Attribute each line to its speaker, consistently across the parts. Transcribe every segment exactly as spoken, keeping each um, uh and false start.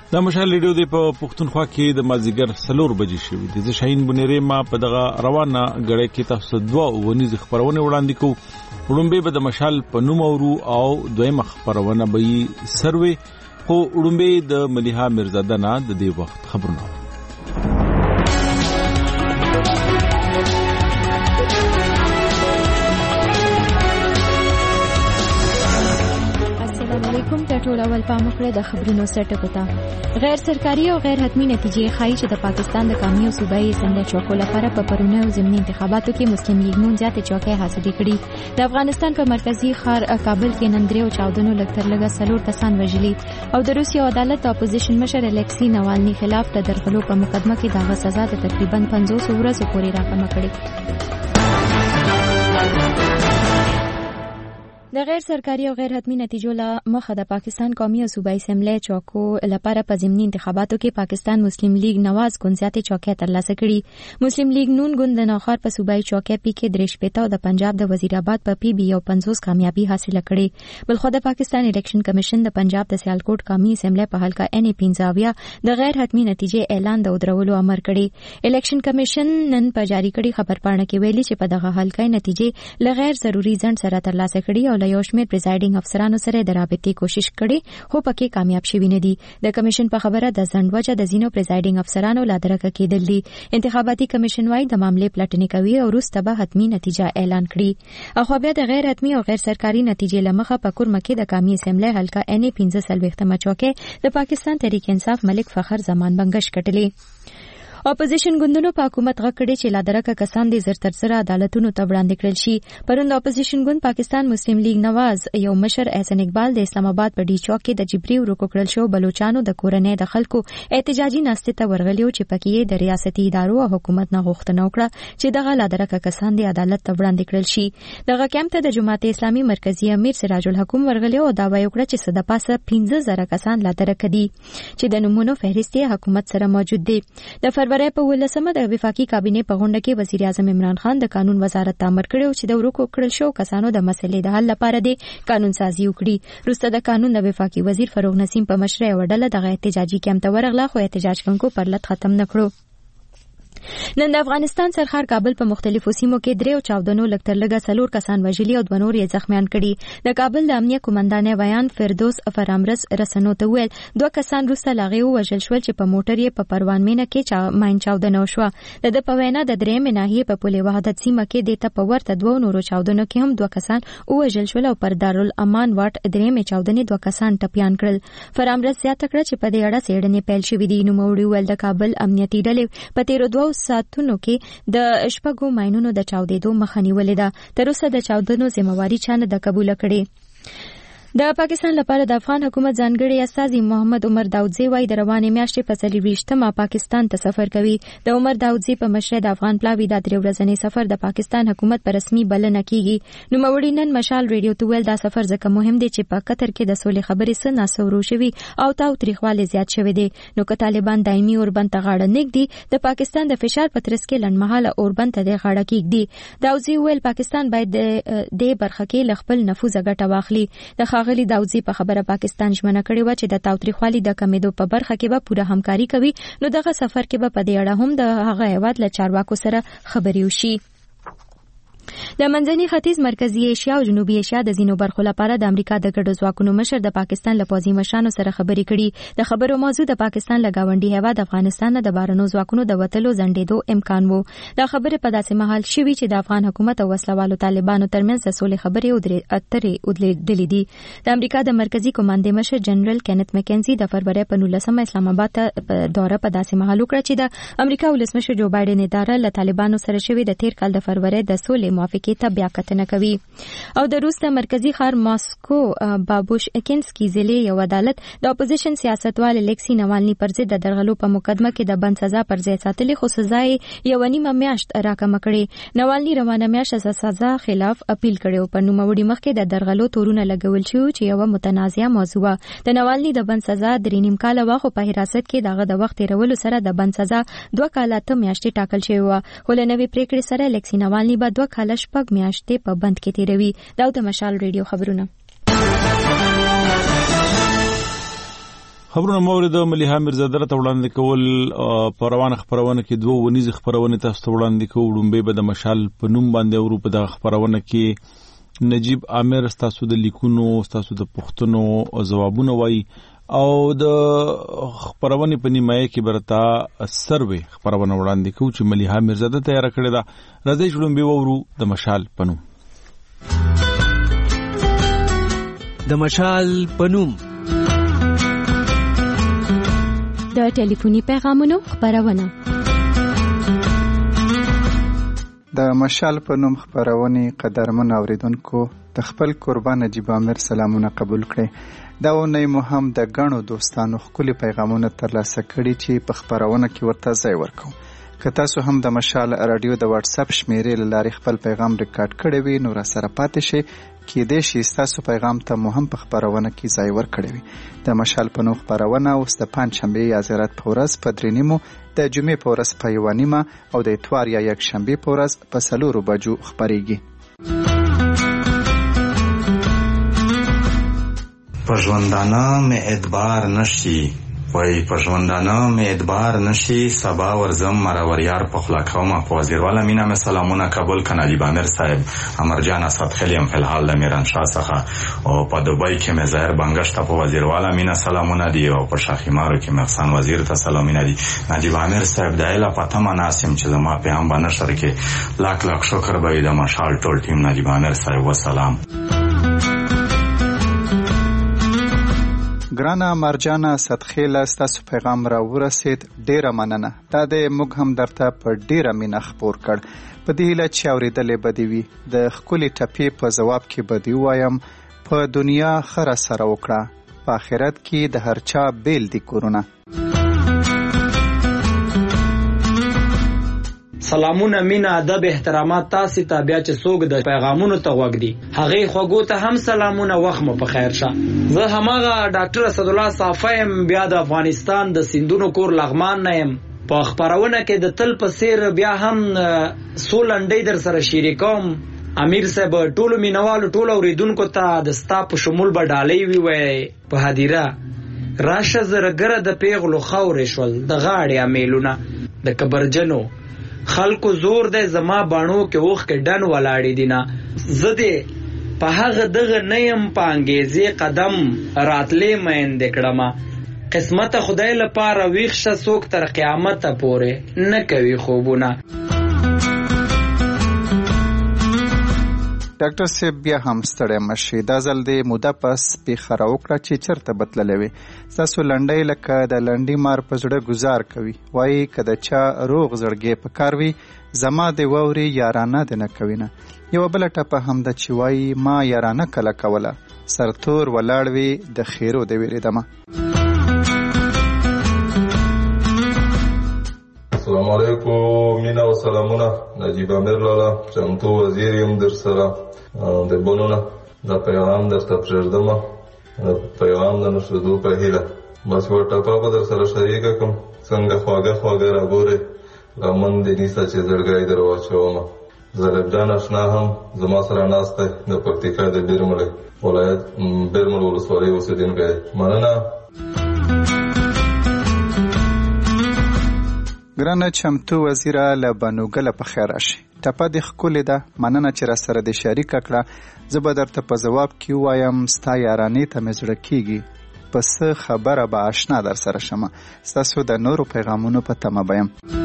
Speaker 1: دا مشال ریډیو دی په پښتونخوا کې د مازیګر سلور بجې شوې دي. زه شاهین بنيري ما په دغه روانه غړې کې تاسو دوه ونیز خبرونه وړاندې کوم. وړومبه به د مشال په نوم اورو او دویمه خبرونه به سروي خو وړومبه د مليحه میرزاده نه د دې وخت خبرونه.
Speaker 2: کوم ټول اول پامخړه د خبرونو سټ پتا غیر سرکاري او غیر حتمی نتیجې ښایي چې د پاکستان د قومي او صوبایي اسمبلی چوکو لپاره په پرونه او ضمني انتخاباتو کې مسلم لیگ نون زیاتې چوکۍ حاصلې کړي. د افغانستان په مرکزی ښار کابل کې نن درې او چاودنو لږتر لږه څلور کسان وژلي او د روسیې عدالت د اپوزیشن مشر الکسی ناوالني خلاف د درغلو په مقدمه کې دغه سزا د تقریبا پنځوس ورځو پورې راکمه کړې. د غیر سرکاري او غیر حتمی نتیجو له مخه د پاکستان قومي او صوبایي اسمبلی چوکو لپاره په ضمني انتخاباتو کې پاکستان مسلم لیگ نواز ګوند زیاتې چوکۍ ترلاسه کړي. مسلم لیگ نون ګوند د نوخار په صوبایي چوکۍ پی کې درې شپېته او د پنجاب د وزیر آباد په پی بي یو پنځوس کامیابي حاصله کړې. بلخو د پاکستان الیکشن کمیشن د پنجاب د سیالکوټ قومي اسمبلی په حلقه ان پنځه اویا د غیر حتمی نتیجې اعلان د ودرولو امر کړی. الیکشن کمیشن نن په جاری کړي خبرپاڼه کې ویلي چې په دغه حلقه نتیجې لغیر ضروري ځند سره ترلاسه کړي او له یو شمېر پریزایډینګ افسرانو سره د رابطې کوشش کړي خو پکې کامیاب شوي نه دي. د کمیشن په خبره د ځند وجه د ځینو پریزایډینګ افسرانو لا درکه کېدل دي. انتخاباتي کمیشن وايي د معاملې پلټنې کوي او وروسته به حتمی نتیجه اعلان کړي. خو بیا د غیر حتمی او غیر سرکاري نتیجې لمخه په کورمه کې د قومي اسمبلی حلقه ان پنځه څلوېښتمه چوکۍ د پاکستان تحریک انصاف ملک فخر زمان بنګش کټلې. اپوزیشن ګوندونو په حکومت غږ کړي چې لا درکه کسان دې زر تر زر عدالتونو ته وړاندې کړل شي. پرون د اپوزیشن ګوند پاکستان مسلم لیگ نواز یو مشر احسن اقبال د اسلام آباد په ډي چوک کې د جبري ورکو کړل شو بلوچستانو د کورنۍ د خلکو احتجاجي ناستې ته ورغلیو چې پکې د ریاستي ادارو او حکومت نه غوښتنه وکړه چې دغه لا درکه کسان دې عدالت ته وړاندې کړل شي. دغه کیمپ ته د جماعت اسلامي مرکزی امیر سراج الحکوم ورغلیو او دعوی وکړه چې صد پاسه پنځه زره کسان لا درکه دي چې د نمونو فهرست حکومت سره موجود دي. د فروری په ولسمه د وفاقي کابینې په غونډه کې وزیر اعظم عمران خان د قانون وزارت ته امر کړی چې د ورکو کړل شو کسانو د مسلې د حل لپاره د قانون سازي وکړي. وروسته د قانون د وفاقي وزیر فروغ نسیم په مشرۍ وډله دغه احتجاجي کیمپ ته ورغله خو احتجاج کوونکو پر لټ ختم نکړو. نن د افغانستان سرحد کابل په مختلفو سیمو کې درې او چاودنو لږتر لږه څلور کسان وژلي او دوه نور یې زخمیان کړي. د کابل د امنیه قومندانې بیان فردوس فرامرز رسنو ته ویل دوه کسان وروسته له هغې ووژل شول چې په موټر یې په پروان مینه کې چا ماین چاودنه وشوه. د ده په وینا د درېیمې ناحیې په پل وحدت سیمه کې دې ته په ورته دوو نورو چاودنو کې هم دوه کسان ووژل شول او پر دارالامان واټ درېیمې چاودنې دوه کسان ټپیان کړل. فرامرز زیاته کړه چې په دې اړه څېړنې پیل شوې دي. نوموړي ویل د کابل امنیتي ډلې په تېرو دوو ساعتونو کې د شپږو ماینونو د چاودېدو مخه نیولې ده. تر اوسه د چاودنو ذمہواري چا نه ده قبوله کړې. د پاکستان لپاره د افغان حکومت ځانګړي استازي محمد عمر داودزی وايي د روانې میاشتې په څلوېښتمه پاکستان ته سفر کوي. د عمر داودزی په مشرۍ د افغان پلاوي د درې ورځنی سفر د پاکستان حکومت په رسمي بلنه کیږي. نوموړي نن مشال ریډیو ته ویل دا سفر ځکه مهم دی چې په قطر کې د سولې خبرې څه ناسورو شوي او تاوتریخوالی زیات شوی دی. نو که طالبان دایمي اوربند ته غاړه نږدي د پاکستان د فشار په ترڅ کې لنډمهاله اوربند ته د غاړه کیږدي. داودزی ویل پاکستان باید د دې برخه کې له خپل نفوذه ګټه واخلي. د ښاغلي داودزی په خبره پاکستان ژمنه کړې وه چې د تاوتریخوالي د کمېدو په برخه کې به پوره همکاري کوي. نو دغه سفر کې به په دې اړه هم د هغه هیواد له چارواکو سره خبرې وشي. د منځني ختیځ مرکزی ایشیا او جنوبي ایشیا د ځینو برخو لپاره د امریکا د ګډو ځواکونو مشر د پاکستان له پوځي مشرانو سره خبرې کړي. د خبرو موضوع د پاکستان له ګاونډي هیواد افغانستان نه د بهرنیو ځواکونو د وتلو ځنډېدو امکان وو. دا خبرې په داسې مهال شوي چې د افغان حکومت او وسلوالو طالبانو ترمنځ د سولې خبرې اترې ودرېدلې دي. د امریکا د مرکزي کمانډې مشر جنرال کینت مکنزي د فروری په نولسمه اسلام آباد ته دوره په داسې مهال وکړه چې د امریکا ولسمشر جو بایډن اداره له طالبانو سره شوي د تیر کال د فروری د سولې موافقې ته بیا کتنه کوي. او د روس د مرکزی ښار ماسکو بابوش اکینسکی ضلع یو عدالت د اپوزیشن سیاستوال الکسی ناوالني پر ضد د درغلو په مقدمه کې د بند سزا پر ځای ساتلې خو سزا یې یوه نیمه میاشت راکمه کړې. ناوالني روانه میاشت د سزا خلاف اپیل کړی. په نوموړي مخکې د درغلو تورونه لګول شوي چې یوه متنازعه موضوع وه. د ناوالني د بند سزا درې نیم کاله وه خو په حراست کې دغه د وخت تېرولو سره د بند سزا دوه کاله اته میاشتې ټاکل شوې وه. خو له نوې پرېکړې سره الکسی ناوالني به دوه کاله شپږ میاشتې په بند کې تیروي. دا د مشال ریډیو خبرونه.
Speaker 1: خبرونه مورد مليحه میرزاده ته وړاندې کول په روانه خبرونه کې دوه ونیز خبرونه تاسو ته وړاندې کوو. لومبه به د مشال په نوم باندې اورو په د خبرونه کې نجیب عامر تاسو د لیکونو تاسو د پښتنو جوابونه وای او د خبرونه په نیمایه کې برتا سروي خبرونه وړاندې کوو چې مليحه میرزاده تیار کړی دا. راځي چې لومبه وورو د مشال په نوم.
Speaker 3: د مشال په نوم
Speaker 2: د ټلیفوني پیغامونو خبرونه.
Speaker 4: د مشال په نوم خبرونه قدرمن اوریدونکو د خپل قربان نجیب عامر سلامونه قبول کړئ. دا ونی مو هم د غنو دوستانو خپل پیغامونه ترلاسه کړي چې په خبرونه کې ورته ځای ورکو. که تاسو هم د مشال رادیو د واتس اپ شمیرې لارې خپل پیغام ریکارډ کړی وي نو را سره پاتې شي کې دې شي تاسو پیغام ته مو هم په خبرونه کې ځای ورکړی وي. د مشال په نوم خبرونه اوس د پنځشنبه یا زیارت په ورځ په درې نیمو، د جمعې په ورځ په یوه نیمه او د اتوار یا یکشنبه په ورځ په څلورو بجو خبرېږي.
Speaker 5: په ژوندانه مې اعتبار نشي وای په ژوندانه مې اعتبار نشي سبا ورزم مروریار په خلاکومه په وزیروالا مینا مې سلامونه قبول کنا نجیب عامر صاحب. امرجان اسد خلیم فی الحال د میرانشاه څخه او په دوبۍ کې مې ظاهر بنگشت په وزیروالا مینا سلامونه دی او په شاخیمارو کې مې احسان وزیر ته سلامونه دی. نجیب عامر صاحب د اله پته مناسم چې زما په هم باندې شر کې لاک لاک شکر به د مشال ټول ټیم نجیب عامر صاحب وسلام.
Speaker 4: ګرانه مرجانه صدخیله ستاسو پیغام را ورسید، ډیره مننه. دا د موږ هم درته په ډیره مینه خبر کړ. په دې هیله چې اورېدلې به دې وي. د ښکلې ټپې په ځواب کې به دې ووایم په دنیا ښه راسره وکړه، په آخرت کې د هر چا بیل دي کورونه.
Speaker 6: سلامونه، مینا، ادب، احترامات تاسو ته. بیا چې څوک د پیغامونو ته غوږ دی هغه خوګو ته هم سلامونه. وخت مو په خیر شه. زه هماغه ډاکټر اسد الله صافیم بیا د افغانستان د سندونو کور لغمان نه يم. په خبرونه کې د تل په سیر بیا هم سولنډي در سره شریکوم. امیر صاحب ټولو مینوالو ټولو اوریدونکو ته د ستا په شمول به ډالۍ وی وای په هدیره راشه زرګره د پیغلو خورې شول د غاړې امیلونه د کبرجنو خلکو زور دی زما باڼو کې اوخ کې ډن ولاړې دي نه. زه دې په هغه دغه نیم په انګیزې قدم راتلې مینده کړم. قسمت خدای لپاره ویښ شه څوک تر قیامت پورې نه کوي خوبونه.
Speaker 4: ډاکټر صاحب بیا هم ستړی مشي. دا ځل دې موده پس پیښه راوکړه چې چېرته به تللی وې. ستاسو لنډۍ لکه د لنډي مار په زړه ګزار کوي. وایي که د چا روغ زړګی په کار وي زما دې واوري یارانه دې نه کوي نه. یوه بله ټپه هم ده چې وایي ما یارانه کله کوله سرتور ولاړ وي د خیرو دې ویرېدمه.
Speaker 7: السلام علیکم، مینا و سلامونه. نجیب عامر لالا چمتو وزیر یم در سره د بونونه د پیغام درته پرېږدمه د پیغام د نشردو په هیله. بس یوه ټپه به در سره شریکه کړم. څنګه خواږه خواږه راګورې لمن دې نیسه چې زړګی در واچومه. زلیب جان اشنا هم زما سره ناست دی د پکتیکا د بیرمل ولایت بیرمل ولسوالۍ اوسېدونکی دی. مننه.
Speaker 4: ګرانه چمتو وزیره له بنوګله په خیر راشي. ټپه دې ښکلې ده، مننه چې را سره دې شریکه کړه. زه به درته په ځواب کې ووایم ستا یارانې ته مې زړه کېږي، په څه خبره به اشنا در سره شمه. ستاسو د نورو پیغامونو په تمه به یم.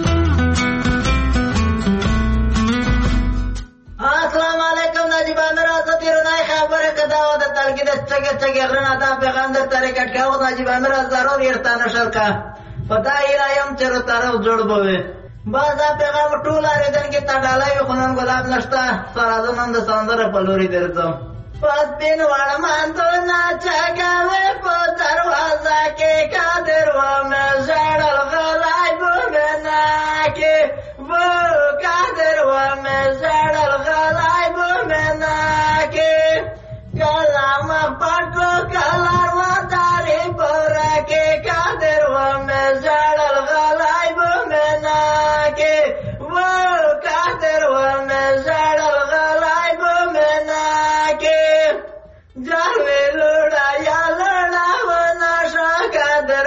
Speaker 8: السلام علیکم نجیب عامر. زه تېرونی خبره که دا وه د تلګي د چګې چګې غرونه دا پیغام درته ریکارډ کوو. نجیب عامر ضرور یې ته نشر که په دا هیله یم چې رو طرف جوړ به وي. بس دا پیغام ټول اورېدونکي ته ډالۍ وي، خو نن ګلاب نشته. سره زه نن د سندرې په لوري درځم. په سپین وړمندونه چګوې په دروازه کې قادر ومې ژړل غلی بومنا کې بو قادر ومې ژړل غلی بومنا کې کله مخ پټ کړو کله ودارې پوره کې قادر ومې ژړل غلی بومنا کې بو قادر ومې ژړل غلی بومنا کې جاوې لوړه یا لوړه ونه شو قادر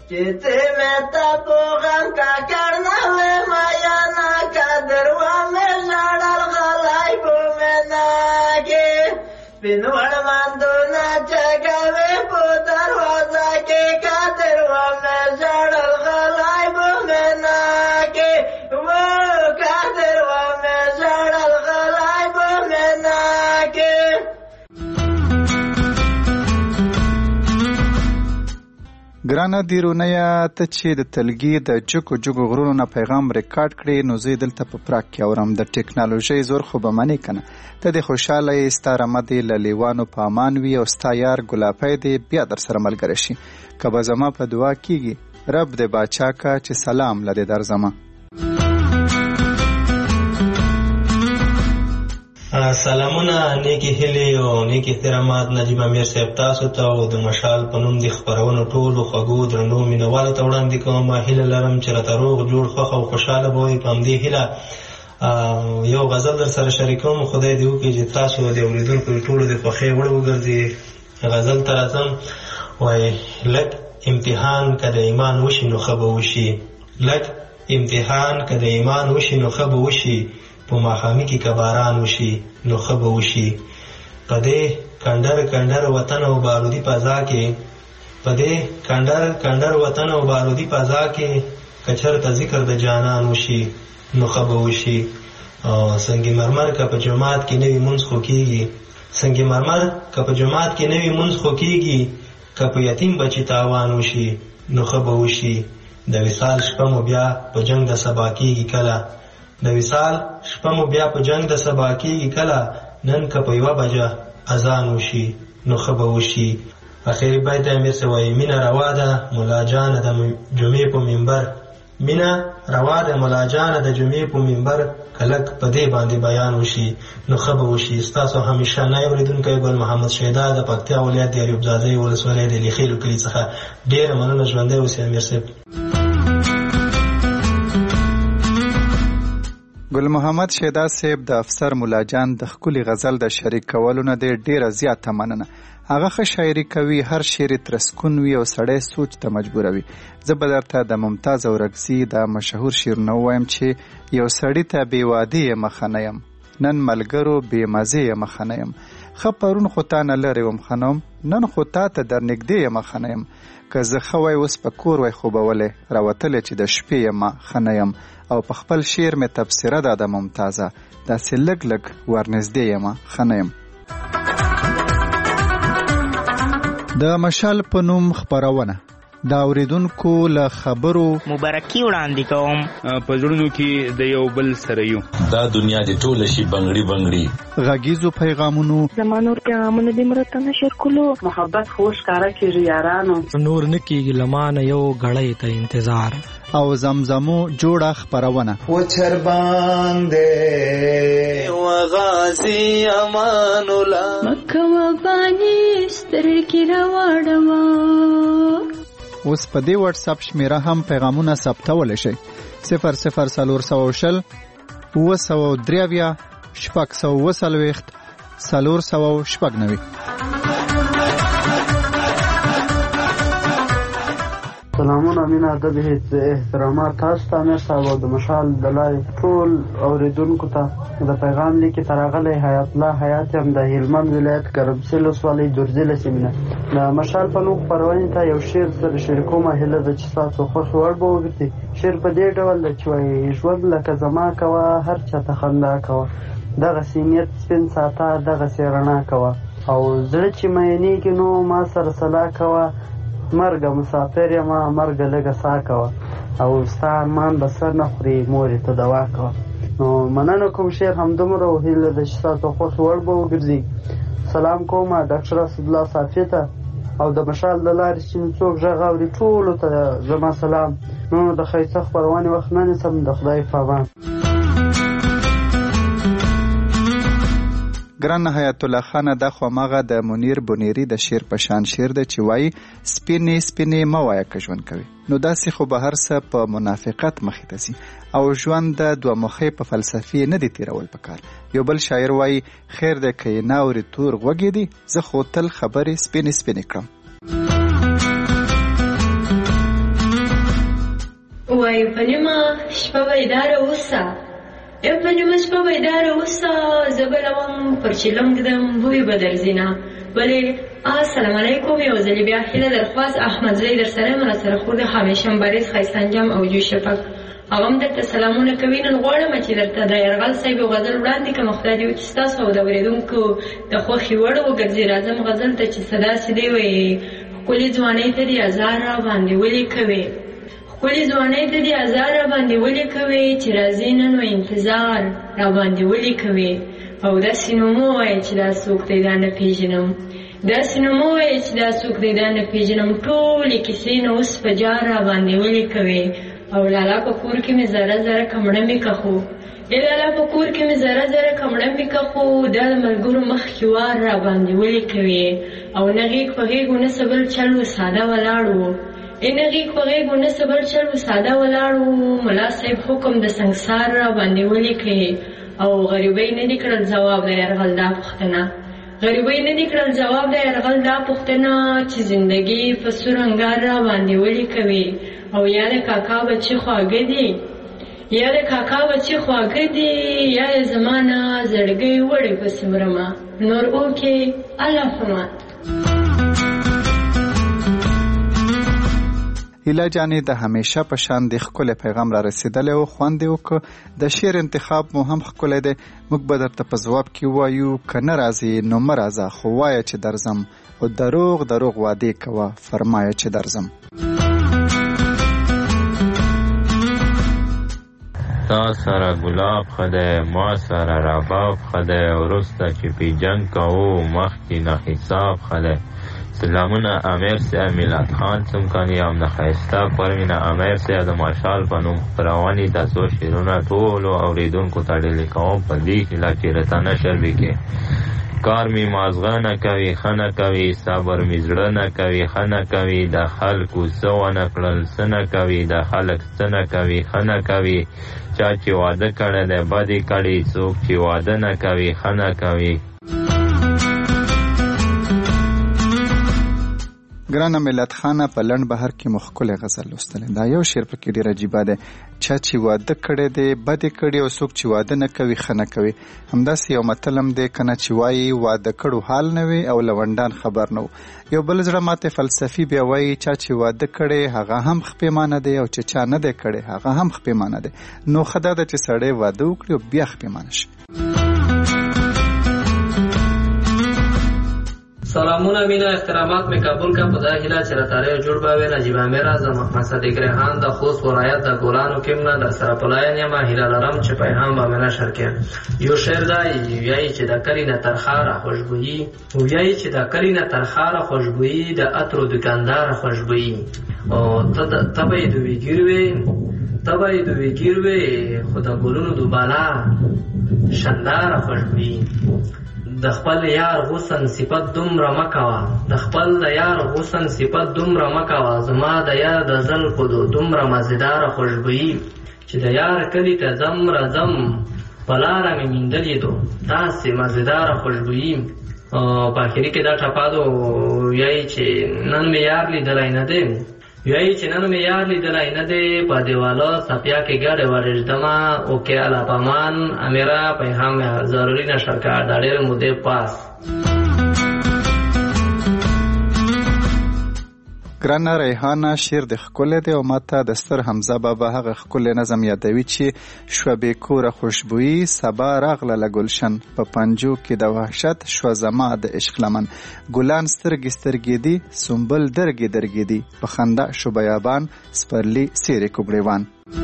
Speaker 8: چې ته مې ته په غم کاکړ نه وې مایانا قدر و مې ژړل غلی په مینا کې سپین وړمندونه چګوې په دروازه کې قدر و مې ژړل غلی په مینا کې و قدر و مې ژړل غلی په مینا کې.
Speaker 4: ګرانه دیرونیه ته چې د تلګي د جګو جګو غرونو نه پیغام ریکارډ کړي نو زه دلته په پراګ کې اورم. د ټیکنالوژۍ زور خو به منې کنه ته د خوشاله یې ستا رمه دې له لیوانو په امان وي او ستا یار ګلابی دې بیا در سره ملګری شي. که به زما په دعا کیږي رب دې باچا کا چې سلام لدې در زما.
Speaker 9: سلامونه نیکی هیلې او نیکی احترامات نجیب امیر صاحب تاسو ته او د مشال په نوم د خپرونو ټولو خوږو درنو مینوالو ته وړاندې کوم. هیله لرم چې راته روغ جوړ خوښ او خوشحاله به وئ. په همدې هیله یو غزل در سره شریکوم. خدای دې وکړي چې تاسو د اورېدونکو ټولو د خوښۍ وړ وګرځي. غزل ته راځم. وایي لږ امتحان که د ایمان وشي نو ښه به وشي، لږ امتحان که د ایمان وشي نو ښه به وشي، په ماښامي کې که باران وشي نو ښه به وشي. په دې کنډر کنډر وطن او بارودي فضا کې، په دې کنډر کنډر وطن او بارودي فضا کې که چېرته ذکر د جانان وشي نو ښه به وشي. سنگ مرمر که په جومات کې نوي مونځ خو کېږي، سنگ مرمر که په جومات کې نوي مونځ خو کېږي، که په یتیم بچي تاوان وشي نو ښه به وشي. د وصال شپه مو بیا په جنگ د سبا کېږي کله، د وصال شپه مو بیا په جنگ د سبا کېږي کله، نن که په یوه بجه اذان وشي نو ښه به وشي. اخري بیت امیر څه وایي: مینه روا ده ملا جانه د جمعې په منبر، مینه روا ده ملا جانه د جمعې په منبر، کلک په دې باندې بیان وشي نو ښه به وشي. ستاسو همیشه نه اورېدونکی ګل محمد شیدا د پکتیا ولایت د ایوب زاده ولسوالۍ د لیخیلو کلي څخه. ډېره مننه. ژوندی اوسئ امیر صاحب.
Speaker 4: ګل محمد شیدا صاحب د افسر مولا جان د ښکلي غزل د شریک کولو نه دی ډېره زیاته مننه. هغه ښه شاعري کوي، هر شعر یې ترسکون وي او سړی سوچ ته مجبوروي. زه به درته د ممتاز اورکزي د مشهور شعرونه ووایم چې یو سړي ته بې وادي یم ښه نه یم، نن ملګرو بې مزې یم ښه نه یم، ښه پرون خو تا نه لرې وم ښه نه وم، نن خو تا ته در نږدې یم ښه نه یم، که زه ښه وای اوس په کور وای خوبولی، راوتلی چې د شپې یم ښه نه یم، او په خپل شعر مې تبصره ده د ممتازه، داسې لږ لږ ورنږدې یم ښه نه یم. د مشال په نوم خپرونه د اورېدونکو له خبرو
Speaker 10: مبارکي وړاندې کوم.
Speaker 11: په زړونو کې د یو بل سره یو،
Speaker 12: دا دنیا دې ټوله شي بنګړي بنګړي.
Speaker 4: غږیزو پیغامونو
Speaker 13: زمانور پیغامونه دې مرته نشر کولو،
Speaker 14: محبت خوش کارا کېږي یارانو،
Speaker 3: نور نه کېږي لمانه یو غړی ته انتظار،
Speaker 4: او زمزمو جوړه خپرونه
Speaker 15: و چرباندې و غازی امان الله
Speaker 16: مکه و بانی سترګې راوړما.
Speaker 4: اوس په دې واتس اپ شمیره هم پیغامونه ثبتولی شئ: صفر صفر څلور سوه شل اوه سوه درې اویا شپږ سوه اوه څلوېښت څلور سوه شپږ نوي.
Speaker 17: سلامونه مینه ادب احترامات تاسو ته امیر صاحب او د مشال د لارې ټول اورېدونکو ته د پیغام لیکې ته راغلی حیات الله حیات یم د هلمند ولایت ګرمسیر ولسوالۍ جرزیله سیمې نه. د مشال په نوم خپرونې ته یو شعر سره شریکوم، هیله ده چې ستاسو خوښ وړ به وګرځي. شعر په دې ډول ده چې وایي: ژوند لکه زما کوه، هر چاته خندا کوه، دغسې نیت سپین ساته، دغسې رڼا کوه، او زړه چې مینېږي نو ما سره سلا کوه، مرګه مسافر یمه مرګه لږه سا کوه، او ستا ارمان به سر نه خوري مورې ته دوا کوه. نو مننه کوم شعر همدومره او هیله ده چې ستاسو خوښ وړ به وګرځي. سلام کوم ډاکټر اسدالله صافي ته او د مشال د لارې چې څوک غږ اوري ټولو ته زما سلام. نو د ښایسته خپرونې وخت نه نیسم، د خدای په امان.
Speaker 4: ګران حیات الله خانه دا خو هماغه د منیر بنیری د شعر په شان شعر ده چې وایي: سپینې سپینې مه وایه که ژوند کوي. نو داسې خو به هر څه په منافقت مخې ته ځي او ژوند د دوه مخۍ په فلسفې نه دي تیرول پکار. یو بل شاعر وایي: خیر دی که یې نه اوري تور غوږې دي، زه خو تل خبرې سپینې سپینې کړم.
Speaker 16: وایي په نیمه شپه بیداره اوسه، ای په نیمه شپه بیداره اوسه، زه به لوم پر چیلم ږدم بوی به درځینه. بلې السلام علیکم. یو ځلې بیا هیله درخواست احمدزی در سره یم، راسره خور د همیشه مبارز ښایسته انجام او جو شفق هغه هم درته سلامونه کوي. نن غواړم چې درته د یرغل صاحب یو غزل وړاندې کړم، خدای دې وکړي ستاسو او د اورېدونکو د خوښې وړ وګرځي. راځم غزل ته چې څه داسې دی وایي: ښکلې ځوانۍ ته دې ازار را باندې ولې کوې، ښکلې ځوانۍ ته دې ازار را باندې ولې کوې، چې راځې نن و انتظار را باندې ولې کوې. او داسې نو مه وایه چې دا څوک دی دا نه پېژنم، داسې نو مه وایه چې دا څوک دی دا نه پېژنم، ټولې کیسې نه اوس په جار را باندې ولې کوې. او لالا په کور کې مې ذره ذره کمړه مې کښو، ای لالا په کور کې مې ذره ذره کمړه مې کښو، دا د ملګرو مخکې وار را باندې ولې کوې. او نه غېږ په غېږو نه څه بل چل و ساده ولاړ و، ای نه غېږ په غېږو نه څه بل چل و ساده ولاړ و، ملا صاحب حکم د سنګسار را باندې ولې کوې. او غریبۍ نه دي کړل ځواب د یرغل دا پوښتنه، غریبۍ نه دي کړل ځواب د یرغل دا پوښتنه، چې زندګي په سور انګار را باندې ولې کوې. او یا د کاکا بچي خواږه دي، یا د کاکا بچي خواږه دي، یا یې زما نه زړګۍ وړې پسې مرمه، نور اوکې الله فمان.
Speaker 4: هیله جانې د همیشه په شان د ښکلی پیغام را رسېدلی او خوند یې وکړه. د شعر انتخاب مو هم ښکلی دی. موږ به درته په ځواب کې ووایو که نه راځې نو مه راځه، خو وایه چې درځم، او دروغ دروغ وعدې کوه، فرمایه چې درځم.
Speaker 18: تا سره ګلاب خدای ما سره رباب خدای، وروسته چې پیجنګ کوو مخکې نه حساب خدای. سلامونه امیر صاحب، میلاد خان څمکني یم د ښایسته پروینه امیر صاحب د مشال په نوم خپرونې د څو شعرونه ټولو اورېدونکو ته ډېلې کوم په دې هیله چې راته نشر وکړي. کار می مازغه نه کوي ښه نه کوي، صبر می زړه نه کوي ښه نه کوي، د خلکو څه ونه کړل څه نه کوي، د خلک څه نه کوي ښه نه کوي، چا چې واده کړی دی بدې کړي، څوک چې واده نه کوي ښه نه کوي.
Speaker 4: ګرانه ملت خانه، په لنډ بهر کې مو ښکلی غزل لوستلی. دا یو شعر پکې ډېر عجیبه دی: چا چې واده کړی دی بدې کړي، او څوک چې واده نه کوي ښه نه کوي. همداسې یو متل هم دی که نه چې وایي واده کړو حال نه وي او لونډان خبر نه و. یو بل زړه ماته فلسفي بیا وایي چا چې واده کړی هغه هم خپېمانه دی، او چې چا نه دی کړی هغه هم خپېمانه دی. نو ښه دا ده چې سړی واده وکړي او بیا خپېمانه شي.
Speaker 19: سلامونه مینا احترامات می قبول کا خدا هیله چې راتاره جوړ باوي نجیب امیر اعظم محمد صدیق ریحان د خوست ولایت د ګولانو کېمنه د سره پلاین یم هیله لرم چې پیغام به منا شرکه. یو شعر دی ویایي چې د کلینه ترخاره خوشبوئی، ویایي چې د کلینه ترخاره خوشبوئی، د اترو دکاندار خوشبوئی، او تبې دوی ګیروي تبې دوی ګیروي خدا ګلونو دوبالا شاندار خوشبوئی. د خپل یار غصن صفت دومره مکوه، د خپل یار غصن صفت دومره مکوه، زما د یار د زلفو دومره مزیداره خوشبوئی، چې د یار کلی ته ځم راځم په لاره مې میندلې دو داسې مزیداره خوشبوئی. په اخري کې دا ټپادو ویایي چې نن مې یار لیدلی نه دی، ویایي چې نن مې یار لیدلی نه دی، په دیواله څپیا کې ګډې ورېږدمه اوکې الله پامان امیره پیغام ضروري نشر کړ دا ډېر مودې پاس.
Speaker 4: ګرانه ریحانه، شعر د ښکلی دی او ماته د ستر حمزه بابا هغه ښکلی نظم یادوي چې شوه بې کوره خوشبويي، سبا راغله له ګلشن، په پنجو کې د وحشت شوه زما د عشق لمن، ګلان سترګې سترګې دي سنبل درګې درګې دي، په خندا شو بیابان سپرلی څیرې کوګړیوان.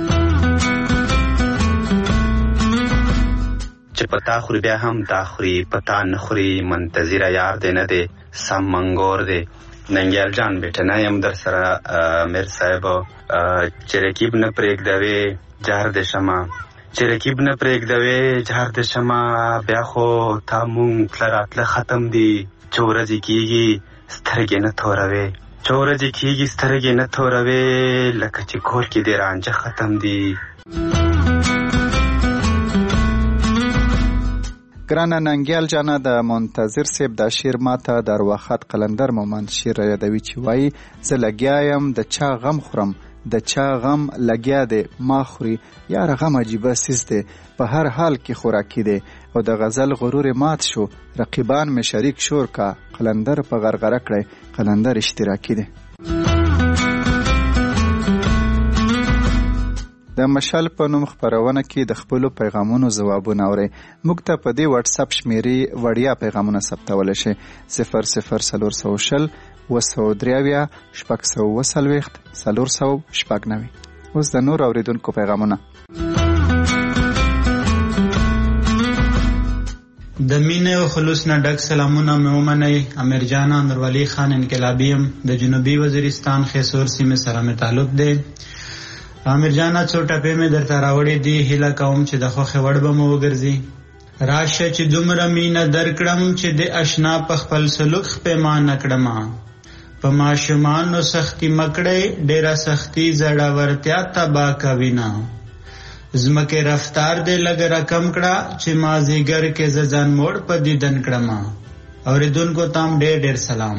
Speaker 20: چې پتا خوري بیا هم تا خوري، پتا نه خوري منتظره یار دی نه دی سم منګور دی. ننګیال جان بیٹه نه یم در سره امیر صاحب، چې رکیب نه پرېږدوې جهر د شمه، چې رکیب نه پرېږدوې جهر د شمه، بیا خو تا مونږ تله راتله ختم دي، چې ورځې کېږي سترګې نه توروې، چې ورځې کېږي سترګې نه توروې، لکه چې کور کې دې رانجه ختم دي.
Speaker 4: ګرانه ننګیال جانه، د منتظر صاحب دا شعر ماته د ارواښاد قلندر مومند شعر را یادوي چې وایي زه لګیا یم د چا غم خورم، د چا غم لګیا دی ما خوري یاره غم عجیبه سیز دی په هر حال کې خوراکي دی او د غزل غرور مات شو رقیبان می شریک شور کا قلندر په غرغره کړی قلندر اشتراکي دی. د مشال په نوم خپرونه کې د خپلو پیغامونو ځوابونه اورئ. موږ ته په دې واتس اپ شمیرې وړیا پیغامونه ثبتولی شئ صفر صفر څلور سوه شل اوه سوه درې اویا شپږ سوه اوه څلوېښت څلور سوه شپږ نوي. اوس د نور اورېدونکو پیغامونه.
Speaker 21: د مینې او خلوص نه ډک سلامونه مې ومنئ. امیر جان نورولي خان انقلابي یم د جنوبي وزیرستان خیسور سیمې سره مې تعلق دی. امیر جانا څو ټپې مې درته راوړې دي هیله کوم چې د خوښې وړ به مو وګرځي. راشه چې دومره مینه درکړم چې د اشنا په خپل سلوک پیمانه کړم. په ماشومانو سختي مکړې ډېره سختي زړورتیا تباه کوي نه. ځمکې رفتار دې لږ رقم کړه چې مازدیګر کې زه ځان موړ په دیدن کړم. اورېدونکو ته هم ډېر ډېر سلام.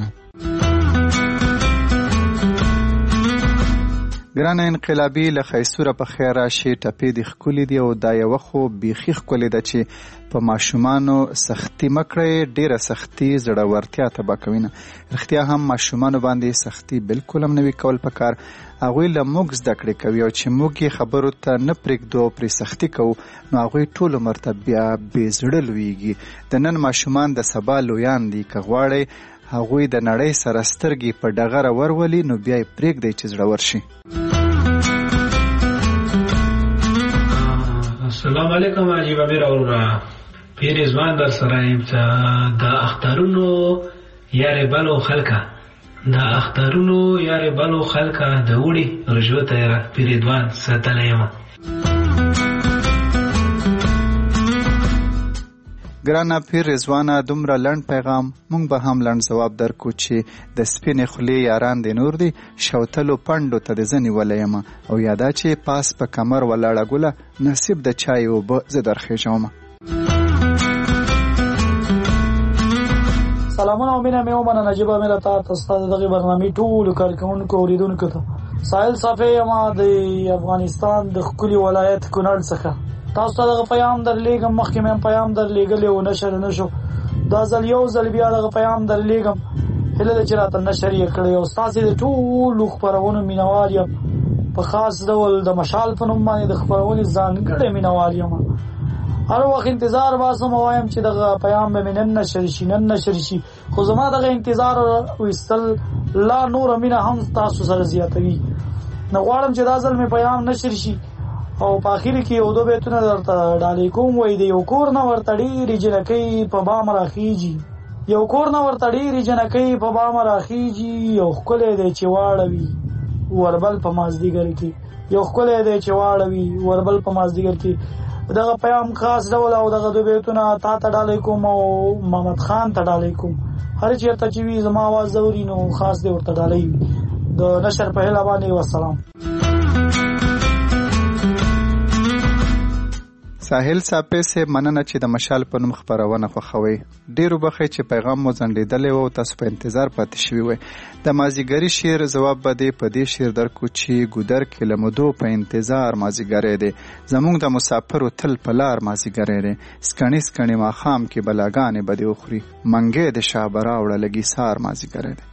Speaker 4: ګرانه انقلابي له خیسوره په خیر راشي. ټپې دې ښکلې دي او دا یوه خو بیخي ښکلې ده چې په ماشومانو سختي مه کړئ ډېره سختي زړورتیا تباه کوي نه. رښتیا هم ماشومانو باندې سختي بالکل هم نه وي کول پکار. هغوی له موږ زده کړې کوي او چې موږ یې خبرو ته نه پرېږدو او پرې سختي کوو نو هغوی ټول عمر ته بیا بې زړه لویږي. د نن ماشومان د سبا لویان دي. که غواړئ هغوی د نړۍ سره سترګې په ډغره ورولي نو بیا یې پرېږدئ چې زړور شي.
Speaker 22: السلام علیکم عجیب امیر اورورا پیر ازوان در سره یم چې د اخترونو یارې بلو خلکه د اخترونو یارې بلو خلکه د وړي رشوت یې پیر ازوان ساتلی یم.
Speaker 4: ګرانه پیر رضوانه دومره لنډ پیغام مونږ به هم لنډ ځواب درکو چې د سپینې خولې یاران دې نور دي شوتلو پنډو ته د زه نیولی یم او یادا چې پاس په کمر ولاړه ګله نصیب د چای اوبه زه درخېژومه.
Speaker 23: سلامونه او مینه مې ومنه نجیب امیر تا ته ستا د دغې برنامې ټولو کارکوونکو اورېدونکو ته ساحل صافی یم د افغانستان د ښکلي ولایت کونړ څخه. تاسو ته دغه پیام درلیږم مخکې مې هم پیام درلیږلی و نشر نه شو. دا ځل یو ځل بیا دغه پیام درلیږم هیله ده چې راته نشر یې کړی او ستاسې د ټولو خپرونو مینهوال یم. په خاص ډول د مشال په نوم باندې د خپرونې ځانګړی مینهوال یم. هر وخت انتظار باسم وایم چې دغه پیام به مې نن نشر شي نن نشر شي خو زما دغه انتظار ویستل لا نوره مینه هم تاسو سره زیاتوي. نو غواړم چې دا ځل مې پیام نشر شي او په اخر کې یو دو بیتونه درته ډالۍ کوم. وایي د یو کور نه ورته ډېرې جنکۍ په بام راخیږي یو کور نه ورته ډېرې جنکۍ په بام راخیږي یو ښکلی دی چې واړوي وربل په مازدیګر کې یو ښکلی دی چې واړوي وربل په مازدیګر کې. دغه پیام خاص ډول او دغه دو بیتونه تا ته ډالۍ کوم او محمد خان ته ډالۍ کوم. هر چېرته چې وي زما اواز اوري نو خاص دی ورته ډالۍ وي. د نشر په هیله باندې وسلام.
Speaker 4: ساحل صافی صاحب مننه چې د مشال په نوم خپرونه خوښوئ. ډېر وبښئ چې پیغام مو ځنډېدلی و او تاسو په انتظار پاتې شوي وئ. د مازدیګري شعر ځواب به دې په دې شعر درکو چې ګودر کې له مودو په انتظار مازدیګری دی زموږ د مسافرو تل په لار مازدیګری دی سکڼي سکڼي ماښام کې بلاګانې به دې وخوري منګی د شاه به راوړه لږي سار مازدیګری دی.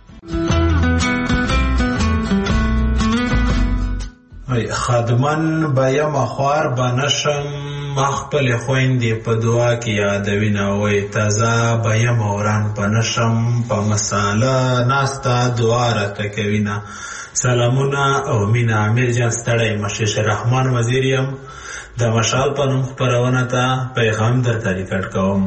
Speaker 22: خادمن به یم خوار به نشم ما خپل خویندې په دعا کې یادوینه وای تازه به یم وران په نشم په مساله ناسته دعا راته کوینه. سلامونه او مینه امیر جان ستړی مشیش رحمان وزیر یم د مشال په نوم خپرونه ته پیغام درته ریکارډ کوم.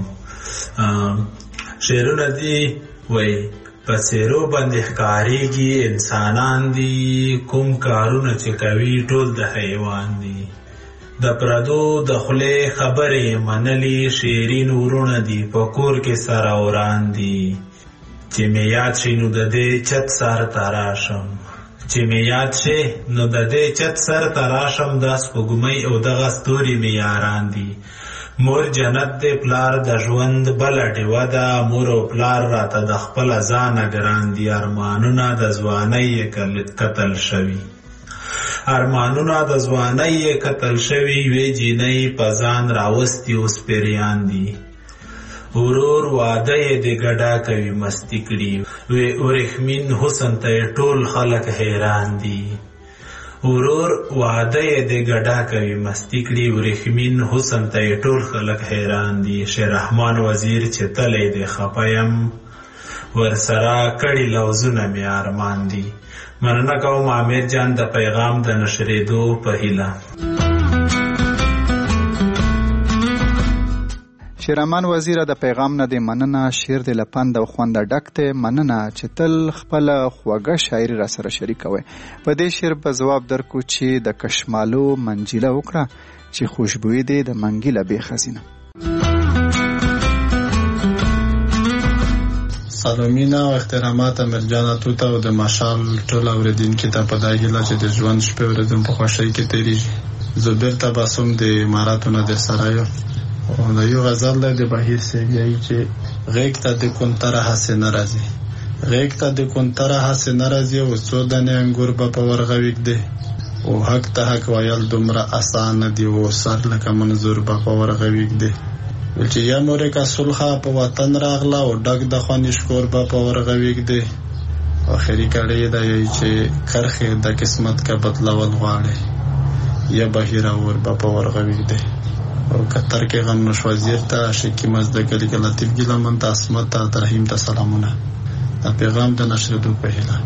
Speaker 22: شعرونه دي وای په څېرو باندې ښکارېږي انسانان دي کوم کارونه چې کوي ټول د حیوان دي د پردو د خولې خبرې منلي شیرین ورونه دي په کور کې سره وران دي چې مې یاد شي نو د دې چت سر ته راشم چې مې یاد شي نو د دې چت سر ته راشم دا سپوږمۍ او دغه ستوري مې یاران دي مور جنت دی پلار د ژوند بله ډیوه ده مور او پلار راته د خپله ځانه ګران دي ارمانونه د ځوانۍ یې قتل شوي ارمانونه د ځوانۍ یې کتل شوي یوې جینۍ په ځان راوستي اوس پیریان دي. ورور واده یې د ګډا کوي مستی کړي وی ورېښمین حسن ته یې ټول خلک حیران دي. ورور واده یې د ګډا کوي مستی کړي ورېښمین حسن ته یې ټول خلک حیران دي. شیررحمان وزیر چې تلی دی خفه یم ورسره کړي لوظونه مې ارمان دي. مننه کوم عامر جان د پیغام د نشرېدو په هیله.
Speaker 4: شیررحمان وزیره د پیغام نه دی مننه. شعر دی له پند او خونده ډک دی. مننه چې تل خپله خوږه شاعري را سره شریکوئ. په دې شعر به ځواب درکو چې د کشمالو منجیله وکړه چې خوشبویي دی د منګي له بې خزینه.
Speaker 21: سلامونه او احترامات امرجان توته او د مشال ټول اوریدونکو ته په دای هیله چې د ژوند شپې ورځې په خوښۍ کې تیریږي. زبیر تبسم د اماراتو نه در سره یو او د یو غزل دی د بهیر سیګی چې غیږ ته د کونتره هسې نه راځي غیږ ته د کونتره هسې نه راځي او څو دانې انګور به په ورغه ویږدي او حق ته حق ویل دومره اسانه دي او سر لکه منظور به په ورغه ویږدي. چې یا مورې کا صلحه په وطن راغله او ډک د خوانې شکور به په ورغه ویږدي. آخري کړی دی چې کرښې د قسمت کا بدلول غواړي یا بهیر اور به په ورغه ویږدي. او کتر کې غم نوش وزیر ته شکی مزدګری کې لطیف ګیلمن ته اسمت ته ترحیم ته سلامونه. دا پیغام د نشریدو په هیله.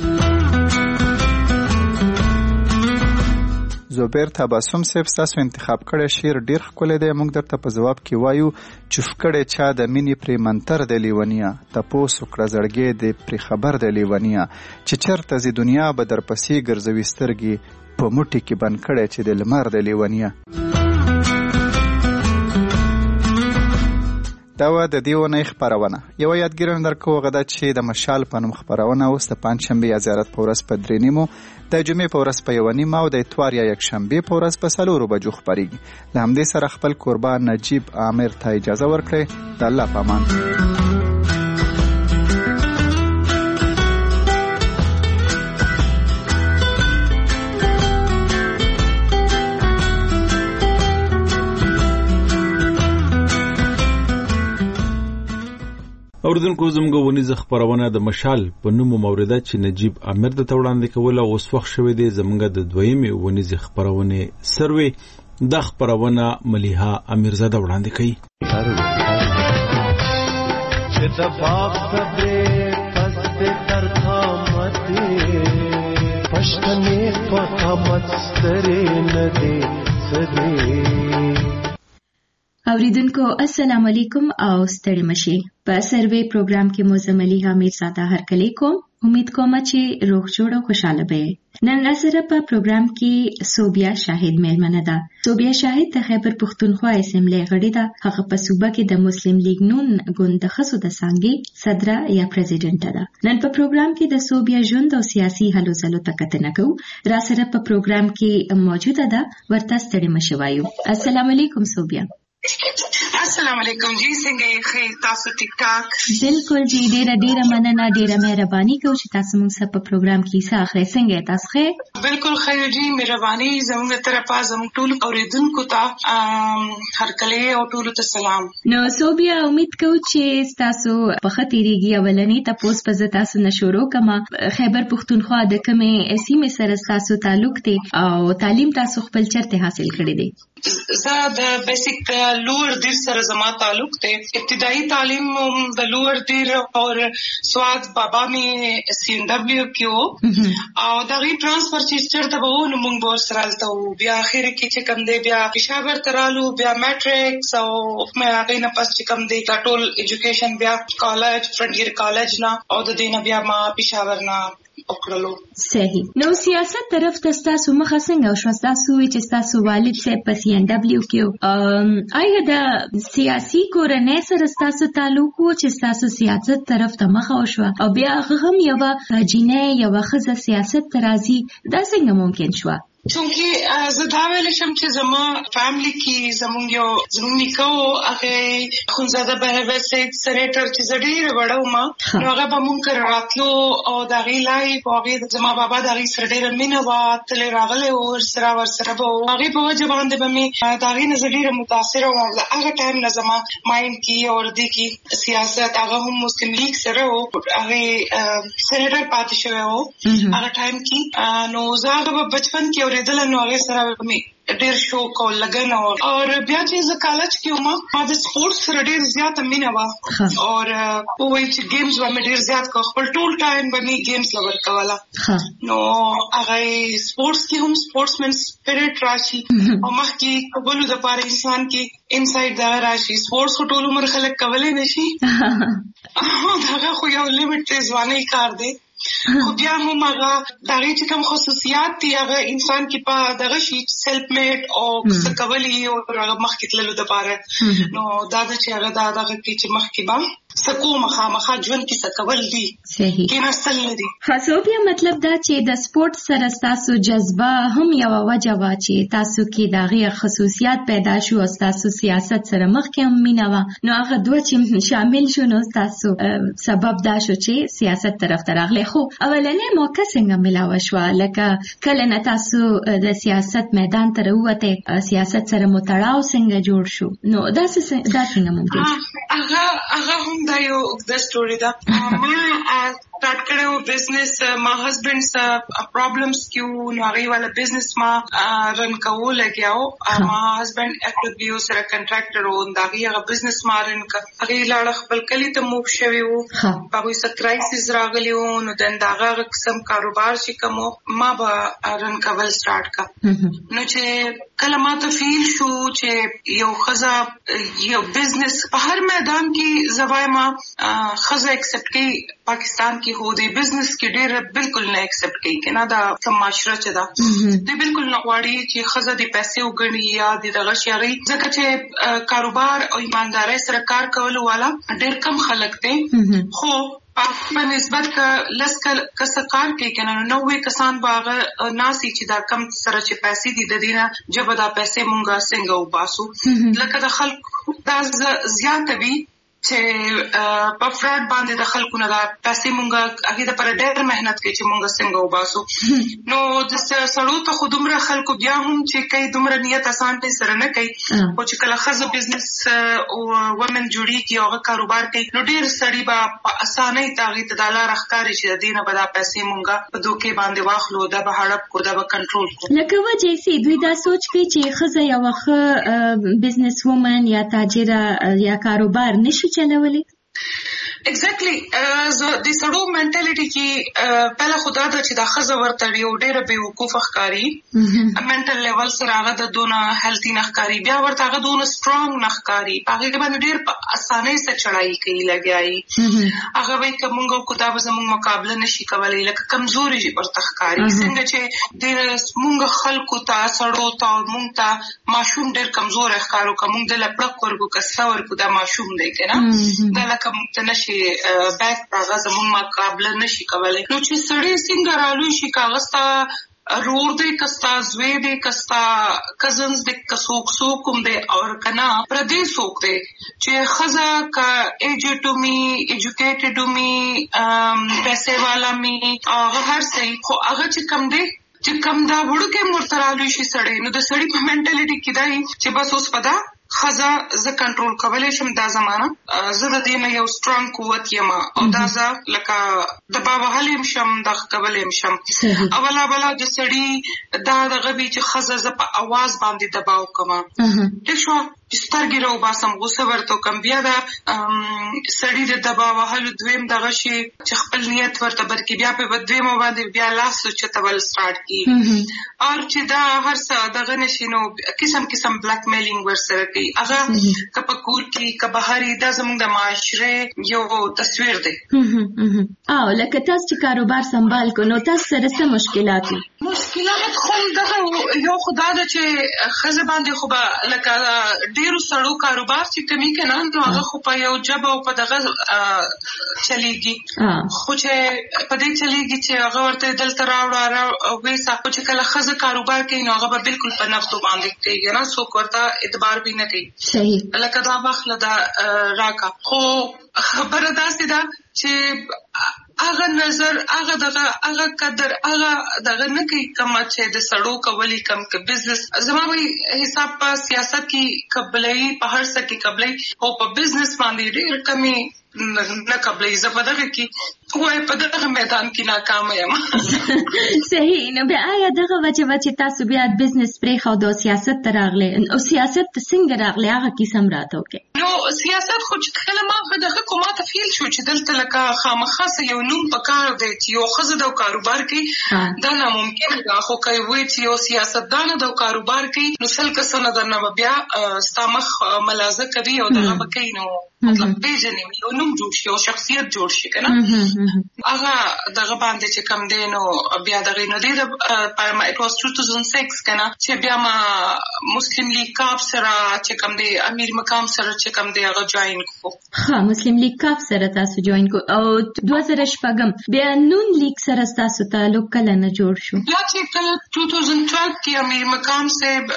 Speaker 4: زبیر تبسم صاحب ستاسو انتخاب کړی شعر ډیر ښکلی دی. موږ درته په ځواب کې وایو چوف کړی چا د مینې پرې منتر د لیونیا تپوس وکړه زړګی د پرې خبر د لیونیا چې چېرته ځي دنیا به درپسې ګرځوي سترګې په موټي کې بند کړی چې د لمر د لیونیا. دا وه د دې اونۍ خپرونه. یوه یادګیرنه درکوو هغه ده چې د مشال په نوم خپرونه اوس د پنجشنبې یا زیارت په ورځ په درې نیمو، د جمعې په ورځ په یوه نیمه او د اتوار یا یکشنبې په ورځ په څلورو بجو خپرېږي. له همدې سره خپل کوربه نجیب عامر ته اجازه ورکړئ. د الله په امان.
Speaker 11: اوریدونکو زموږ ونیزه خپرونه د مشال په نوم موریده چې نجیب عامر د وړاندې کوله اوس وخت شوی دی زموږ د دویمې ونیزه خپرونې سروي. د خپرونه ملیحه امیرزاده وړاندې کوي. چې د باغ صبرې پسته تر قامت پښتنې په قامت سترې نه دي سدي.
Speaker 1: اوریدونکو السلام علیکم او ستړي مشي. په سروي پروګرام کې مو زه ملیحه امیرزاده هرکلی کوم. امید کوم چې روغ جوړ او خوشاله به. نن راسره په پروګرام کې صوبیا شاهد میلمنه ده. صوبیا شاهد د خیبر پښتونخوا اسمبلی غړي ده. هغه په صوبه کې د مسلم لیگ نون ګوند د خصو د څنګه صدره یا پریزیډنټ ده. نن په پروګرام کې د صوبیا ژوند او سیاسي هلو ځلو ته کتنه کوو. راسره په پروګرام کې موجوده ده ورته ستړي مشي وایو. السلام علیکم صوبیا.
Speaker 2: السلام علیکم جی څنګه یې خیر تاسو ټیک ټاک؟
Speaker 1: بالکل جی ډیره ډیره مننه ډیره مهرباني کوم چې تاسو موږ سره په پروګرام کې حصہ اخلئ. څنګه تاسو ښه؟
Speaker 2: بالکل خیر جی مهرباني زموږ طرفه زموږ ټول اوریدونکو ته هرکلی او ټول ته سلام.
Speaker 1: نو صوبیا امید کوم چې تاسو په خطرېږي اولنې تاسو په تاسو نشورو کما خیبر پښتونخوا د کومې سیمې سره تاسو تعلق دی او تعلیم تاسو خپل چرته حاصل کړی دی؟
Speaker 2: زه د بیسیک لوور دیر سره زما تعلق دی. ابتدائی تعلیم د لوور دیر اور سواد بابا می سی ان ډبلیو کې او دا غي ټرانسفر چې چرته به ونه مونږ به سره الته بیا اخر کې چې کم دی بیا پېښور ترالو بیا میټریکس او مې هغه نه پس چې کم دی دا ټول ایجوکیشن بیا کالج فرنټیر کالج نه او د دینه بیا ما پېښور نه وکړلو.
Speaker 1: صحیح. نو سیاست طرف ته تاسو مخه څنګه او شو تاسو چې تاسو والد صاحب په سی ان ډبلیو کې آیا د سیاسي کورنۍ سره تاسو تعلق وو چې تاسو سیاست طرف ته مخه وشو او بیا هم یو جینې یو خزه سیاست ترازی دا څنګه ممکن شو؟
Speaker 2: چونکه زه دا ویل شم چې زما فیملی کې زمونږ یو زمونږ نیکه و هغه خونزاده بهبود سید سینیټر چې زه ډېره وړه وم نو هغه به مونږ کره راتلو او د هغې لایف او هغې زما بابا د هغې سره ډېره مینه وه تللی راغلی و ورسره ورسره به و هغې په وجه باندې به مې د هغې نه زه ډېره متاثره وم د هغه ټایم نه زما ماینډ کې او دې کې سیاست هغه هم مسلم لیگ سره و هغې سینیټر پاتې شوی و هغه ټایم کې نو زه هغه په بچپن کې اورېدله نو هغې سره به مې ډېر شوق او لګن او بیا چې زه کالج کې وم ما د سپورټس سره ډېر زیاته مینه وه او وایي چې گیمز به مې ډېر زیات کوه خپل ټول ټایم به مې گیمز له ورکوله نو هغه سپورټس کې هم سپورټسمن سپیرټ راشي او مخکې کولو دپاره انسان کې انسایډ دغه راشي سپورټس خو ټول عمر خلک کولی نه شي هغه خو یو لیمټ دی ځوانۍ کار دی خو بیا هم هغه د هغې چې کوم خصوصیات دي هغه انسان کې په دغه شي سیلف میډ او څه کولی او هغه مخکې تللو دپاره نو دا ده چې هغه دا دغه کې چې مخکې به څه کوم خامخا ژوند کې څه کول دي کېناستل نه دي
Speaker 1: خاصو بیا مطلب دا چې د سپورټ سره ستاسو جذبه هم یوه وجه وه چې تاسو کې د هغې خصوصیات پیدا شو او ستاسو سیاست سره مخکې هم مینه وه نو هغه دوه چې شامل شو نو ستاسو سبب دا شو چې سیاست طرف ته راغلی خو اولنۍ موقع څنګه ملاوه شوه لکه کله نه تاسو د سیاست میدان ته راووتئ سیاست سره مو تړاو څنګه جوړ شو نو دا څنګه ممکن
Speaker 2: شو هغه هغه هم دا یو اوږده سټوري ده ما سٹارٹ کړی و بزنس ما هسبند سره پرابلمز کې و نو هغې والا بزنس ما رن کوو لګیا و ما هسبند ایف ډبلیو بي او سره کنټراکټر و د هغې هغه بزنس ما رن کړ هغې لاړه خپل کلي ته موف شوي وو په هغوی څه کرایسز راغلي وو نو دن د هغه هغه قسم کاروبار چې کوم و ما به رن کول سټارټ کړه نو چې کله ما ته فیل شو چې یو ښځه یو بزنس په هر میدان کې زه وایم ښځه اکسپټ کوي پاکستان کې هو دی بزنس کې ډېر بالکل نه اکسپټ کوي که نه دا کوم معاشره چې ده دوی بالکل نه غواړي چې ښځه د پیسې وګڼي یا د دغه شي هغې ځکه چې کاروبار او ایماندارۍ سره کار کولو والا ډېر کم خلک دی خو په نسبت که لس کسه کار کوي که نه نو نوي کسان به هغه ناسي چې دا کم سره چې پیسې دي د دې نه ژبه دا پیسې مونږ څنګه وباسو لکه د خلکو دا زیاته وي چې په فراډ باندې د خلکو نه دا پیسې مونږ هغې دپاره ډېر محنت کوي چې مونږ څنګه وباسو نو د سړو ته خو دومره خلکو بیا هم چې کوي دومره نیت اسانتۍ سره نه کوي خو چې کله ښځه بزنس ومن جوړېږي او هغه کاروبار کوي نو ډېر سړي به په اسانۍ ته هغې ته دا لاره ښکاري چې د دې نه به دا پیسې مونږ په دوکې باندې واخلو دا به هړپ کړو دا به کنټرول کړو
Speaker 1: لکه وجې سي دوی دا سوچ کوي چې ښځه یوه ښه بزنس وومن یا تاجره یا کاروبار نشي چلولی
Speaker 2: ایگزیکټلی د سړو منټالیټي کې پهله خو دا ده چې دا ښځه ورته یو ډېره بېوقوفه ښکاري منټل لیول سره هغه د دونه هیلتي نه ښکاري بیا ورته هغه دونه سټرانګ نه ښکاري په هغې کې باندې ډېر په اسانۍ سره چړایي کوي لګیا یي هغه وایي که مونږ وکړو دا به زمونږ مقابله نه شي کولی لکه کمزوري ورته ښکاري څنګه چې د مونږ خلکو ته سړو ته مونږ ته ماشوم ډېر کمزوری ښکارو که مونږ دله پړک ورکړو که څه ورکړو دا ماشوم دی که نه دا لکه مونږ ته نه شي بیک هغه زمونږ مقابله نشي کولی نو چې سړی څنګه رالوی شي که هغه ستا رور دی که ستا زوی دی که ستا کزنز دی که څوک څوک هم دی او که نه پردی څوک دی چې ښځه که ایجټ ومي ایجوکیټډ ومي پیسې والا مي هغه هر څه خو هغه چې کم دی چې کم دا وړوکی ورته رالوی شي سړی نو د سړي په منټالیټي کې دا چې بس اوس په دا ښځه زه کنټرول کولی شم دا زمانه زه د دې نه یو سټرانګ قوت یم او دا زه لکه دبا وهلی یم شم دغه کولی یم شم اوله بله د سړي دا دغه وي چې ښځه زه په اواز باندې دبا وکړم ټیک شوه چې سترګې راوباسم غوسه ورته وکړم بیا دا سړي د دبا وهلو دویم دغه شي چې خپل نیت ورته بد کړي بیا په دویمه باندې بیا لاس اوچتول سټارټ کړي او چې دا هر څه دغه نه شي نو قسم قسم بلیک میلینګ ورسره کوي هغه که په کور کې که بهر دا زموږ د معاشرې یو تصویر دی
Speaker 1: او لکه تاسو چې کاروبار سنبال کو نو تاسو سره څه مشکلات دي
Speaker 2: مشکل مشکلات خو دغه یو خدا د چې خزه باندې خو به لکه ډیرو سړو کاروبار چې کمی کنه نو هغه خو په یو جبه او په دغه چلیږي خو چې په دې چلیږي چې هغه ورته دلته راوړه او ویسا خو چې کله خزه کاروبار کوي نو هغه به بالکل په نقدو باندې کوي نه څوک ورته اعتبار به نه کوي
Speaker 1: صحیح
Speaker 2: لکه دا باخله دا راکا خو خبره داسې ده چې هغه نظر هغه دغه هغه قدر هغه دغه نه کوي کوم چې د سړو کولی کم ک بزنس زما وی حساب په سیاست کې قبلای په هر څه کې قبلای او په بزنس باندې ډېر کمی نه قبلای زبدغه کې وای په دغه میدان کې ناکام یم
Speaker 1: صحیح نو بیا آیا دغه وجه وجه تاسو بیا بزنس پرې خو د سیاست تراغله او سیاست څنګه راغله هغه کیسه راته وکړه
Speaker 2: نو سیاست خو چې کله ما دغه کومه تفصیل شو چې دلته لکه خامخاسه یو نوم پکار دی چې یو خزه د کاروبار کوي دا ناممکن ده خو کوي وی چې یو سیاستدان د کاروبار کوي نو سل کسنه درنه بیا ستامخ ملازه کوي او دغه بکې نو مطلب پیژنې یو نوم جوړ شي او شخصیت جوړ شي کنه هغه دغه باندې چې کم دی نو بیا دغه نو دی د پرما it was two thousand six کنه چې بیا ما مسلم لیگ کاپ سره چې کم دی امیر مقام سره چې کم دی هغه جوائن کو
Speaker 1: ها مسلم لیگ کاپ سره تاسو جوائن کو او دوه زره شپږم بیا نون لیگ سره تاسو تعلق کله نه جوړ شو
Speaker 2: بیا چې کله two thousand twelve کې امیر مقام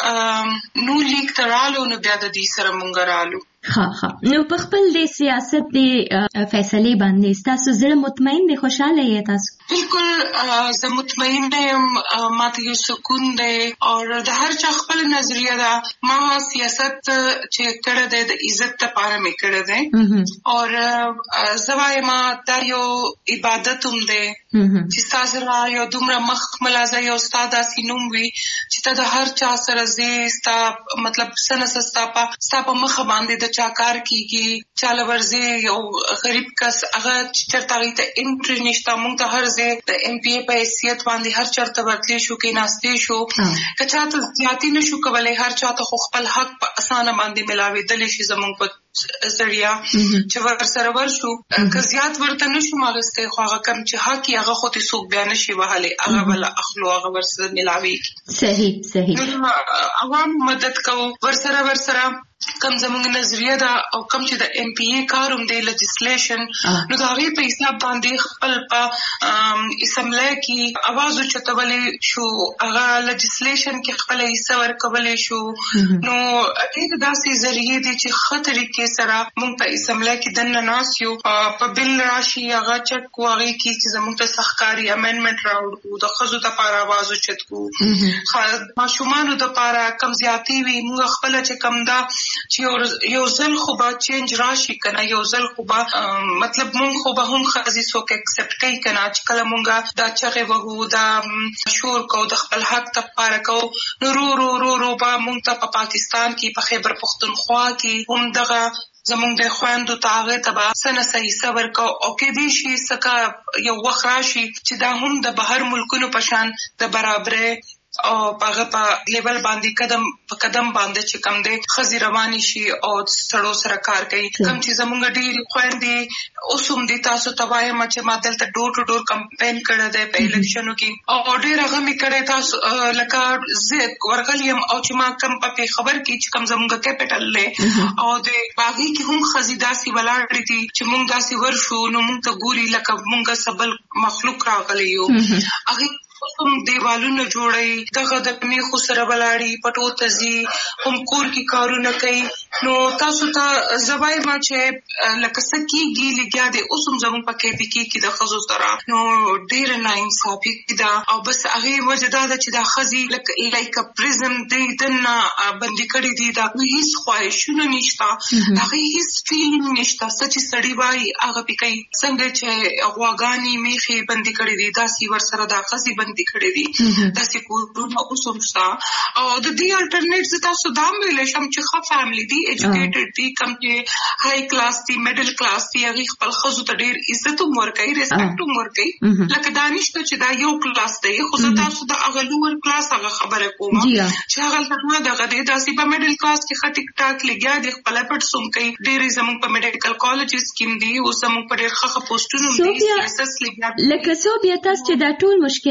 Speaker 2: صاحب نون لیگ ترالو نو بیا د دې سره مونږ رالو
Speaker 1: ها ها نو په خپل د سیاست د فیصله باندې تاسو زړه مطمئن دي خوشاله یې تاسو
Speaker 2: بالکل زه مطمئن یم ماته یو سکون دی او د هر چا خپل نظریه ده ما سیاست چې کړه ده د عزت لپاره مې کړه ده او زوایم ما دا یو عبادت هم ده چې تاسو را یو دومره مخ ملازه یو استاد اسینوم وي چې ته د هر چا سره زی ستا مطلب سنس ستا په ستا په مخ باندې چا کار کیږي چاله ورځي یو غریب کس هغه چرته ته انټری نشته مونږ ته هر ځای د ایم پی ای په حیثیت باندې هر چرته ورتلی شو کې ناشته شو کچا ته ځاتی نشو کولای هر چا ته خپل حق په اسانه باندې ملاوي دلی شي زمونږ په سړیا چې ور سره ورشو که زیات ورته نشو مالسته خو هغه کم چې حق هغه خو ته سوق بیان شي وهله هغه بل اخلو هغه ور سره ملاوي
Speaker 1: صحیح صحیح
Speaker 2: عوام مدد کو ور سره ور سره کم زمونږ نظریه دا او کم چې د ایم پی ای کاروم دی لیجسلیشن نو دا غي په حساب باندې خپل په اسمبلی کې आवाज اوچتولې شو هغه لیجسلیشن کې خپل حصہ ورکولې شو نو دې داسې ذریعہ دي چې خطرې کې سره مونږ په اسمبلی کې دنه ناسیو په بل راشي هغه چک کوغي کې چې زموږ ته سخکاری امندمنت راوړو د خزو ته لپاره आवाज اوچت کو ماشومان د لپاره کم زیاتی وي موږ خپل چې کم دا چې یو ځل خو به چینج راشي کنه یو ځل خو به مطلب مونږ خو به هم خزي څوک اکسپټ کوي کنه چې کله مونږه دا چغه وغو دا شور کو د خپل حق ته پاره کو نو رو رو رو رو به مونږ ته په پاکستان کې په خیبر پختونخوا کې هم دغه زمونږ د خويندو تاغه تبا سنه صحیح صبر کو او کې دي شي سکا یو وخت راشي چې دا هم د بهر ملکونو په شان د برابرې او هغه په لیول باندې قدم په قدم باندې چې کم دي خزي رواني شي او سړو سره کار کوي کم چې زمونږ ډېری خويندې اوسوم دي تاسو تبای ما چې ما دلته ډور ټو ډور کمپاین کړه د په الیکشنو کې او ډېر هغه می کړه تاسو لکه زه ورغلیم او چې ما کم په خبر کې چې کم زمونږ کیپټل له او د باغی کې هم خزي داسي ولاړ دي چې مونږ داسي ورشو نو مونږ ته ګوري لکه مونږ سبل مخلوق راغلی یو هغه هم دیوالونه جوړي دغه د میخو سره بلاړي پټو تزي هم کور کې کارونه کوي نو تاسو ته زوای ما چې لکه سکیږي لګیا دي اوس هم زموږ په کې پی کې د خزو سره نو ډیر نه انصافي دا او بس هغه وجدا چې دا خزي لکه پرزم دی دنه باندې کړی دي دا هیڅ خواهشونه نشته هغه هیڅ فیلینګ نشته سچ سړی وای هغه پی کوي څنګه چې غواګانی میخي باندې کړی دي دا سی ور سره دا خزي باندې کړی دي تاسو کوونه اوسمستا او د دې الټرنیټ تاسو دا ویل شم چې خو فیملی دي ایجوکیټډ دي کم چې های کلاس دي میډل کلاس دي هغه خپل خزو ته ډیر عزت هم ورکوي ریسپیکټ هم ورکوي لکه دانش ته چې دا یو کلاس دی خو تاسو د هغه لوور کلاس هغه خبره کوم چې هغه څنګه دغه د تاسو په میډل کلاس کې خټیک ټاک لګیا دي خپل پټ سوم کوي ډیر زموږ په میډیکل کالجز کې دي او زموږ په ډیر ښه پوسټونو دي سیاسس لګیا
Speaker 1: لکه سو بیا تاسو چې دا ټول مشکلات یاد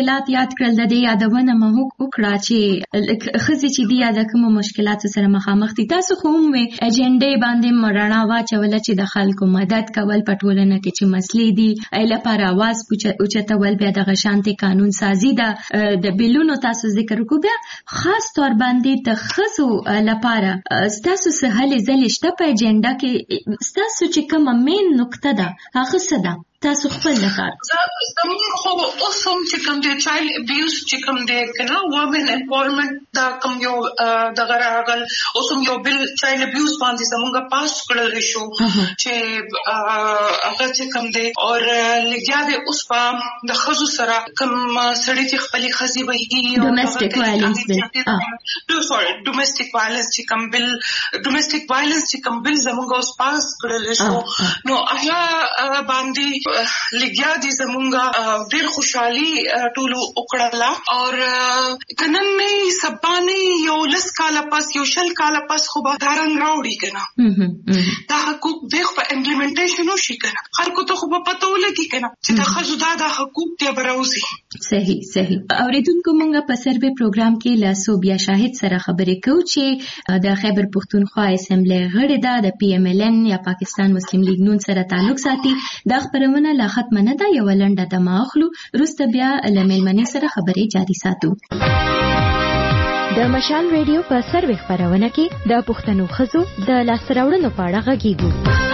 Speaker 1: یاد کړل د دې یادونه مو وکړه چې ښځې چې دي یا د کومو مشکلاتو سره مخامخ دي. تاسو خو هم اجنډې باندې رڼا واچوله چې د خلکو مدد کول په ټولنه کې چې مسلې دي لپاره اواز اوچتول، بیا دغه شانتي قانون سازي ده د بیلونو تاسو ذکر وکړو. بیا خاص طور باندې د ښځو لپاره ستاسو څه هلې ځلې شته په اجنډا کې؟ ستاسو چې کومه مین نقطه ده هغه څه ده تاسو خپل لپاره؟
Speaker 2: زموږ خو اوس هم چې کوم دی چایلډ ابیوز چې کوم دی کنه وومن امپاورمنټ دا کوم یو دغه راغل اوس هم یو بل چایلډ ابیوز باندې زموږ پاس کړل شو چې هغه چې کوم دی او لګیا دی اوس په د ښځو سره کوم سړی چې خپلې ښځې وهي
Speaker 1: ډومېسټک وایلنس بل
Speaker 2: نو سوري ډومېسټک وایلنس چې کوم بل ډومېسټک وایلنس چې کوم بل زموږ اوس پاس کړل شو نو هغه باندې لګیا دي زمونږه ډېر خوشحالي ټولو وکړله او کنن نه سبانه یو لس کاله پس یو شل کاله پس خو به دا رنګ راوړي کنه دا حقوق د خو امپلیمنټیشن وشي کنه خلکو ته خو په پته ولګي کنه چې د ښځو دا د حقوق دی براوزي.
Speaker 1: صحیح صحیح. اوریدونکو مونږه په سروې پروګرام کې له صوبیا شاهد سره خبرې کوو چې د خیبر پښتونخوا اسمبلی غړې ده د پی ایم ال ان یا پاکستان مسلم لیگ نون سره تعلق ساتي. دا خبرونه لا ختم نه ده، یو لنډه دمه اخلو وروسته بیا له میلمنې سره خبرې جاري ساتو. د مشال ریډیو په سروې خبرونه کې د پښتنو ښځو د لاسته راوړنو په اړه غږیږو.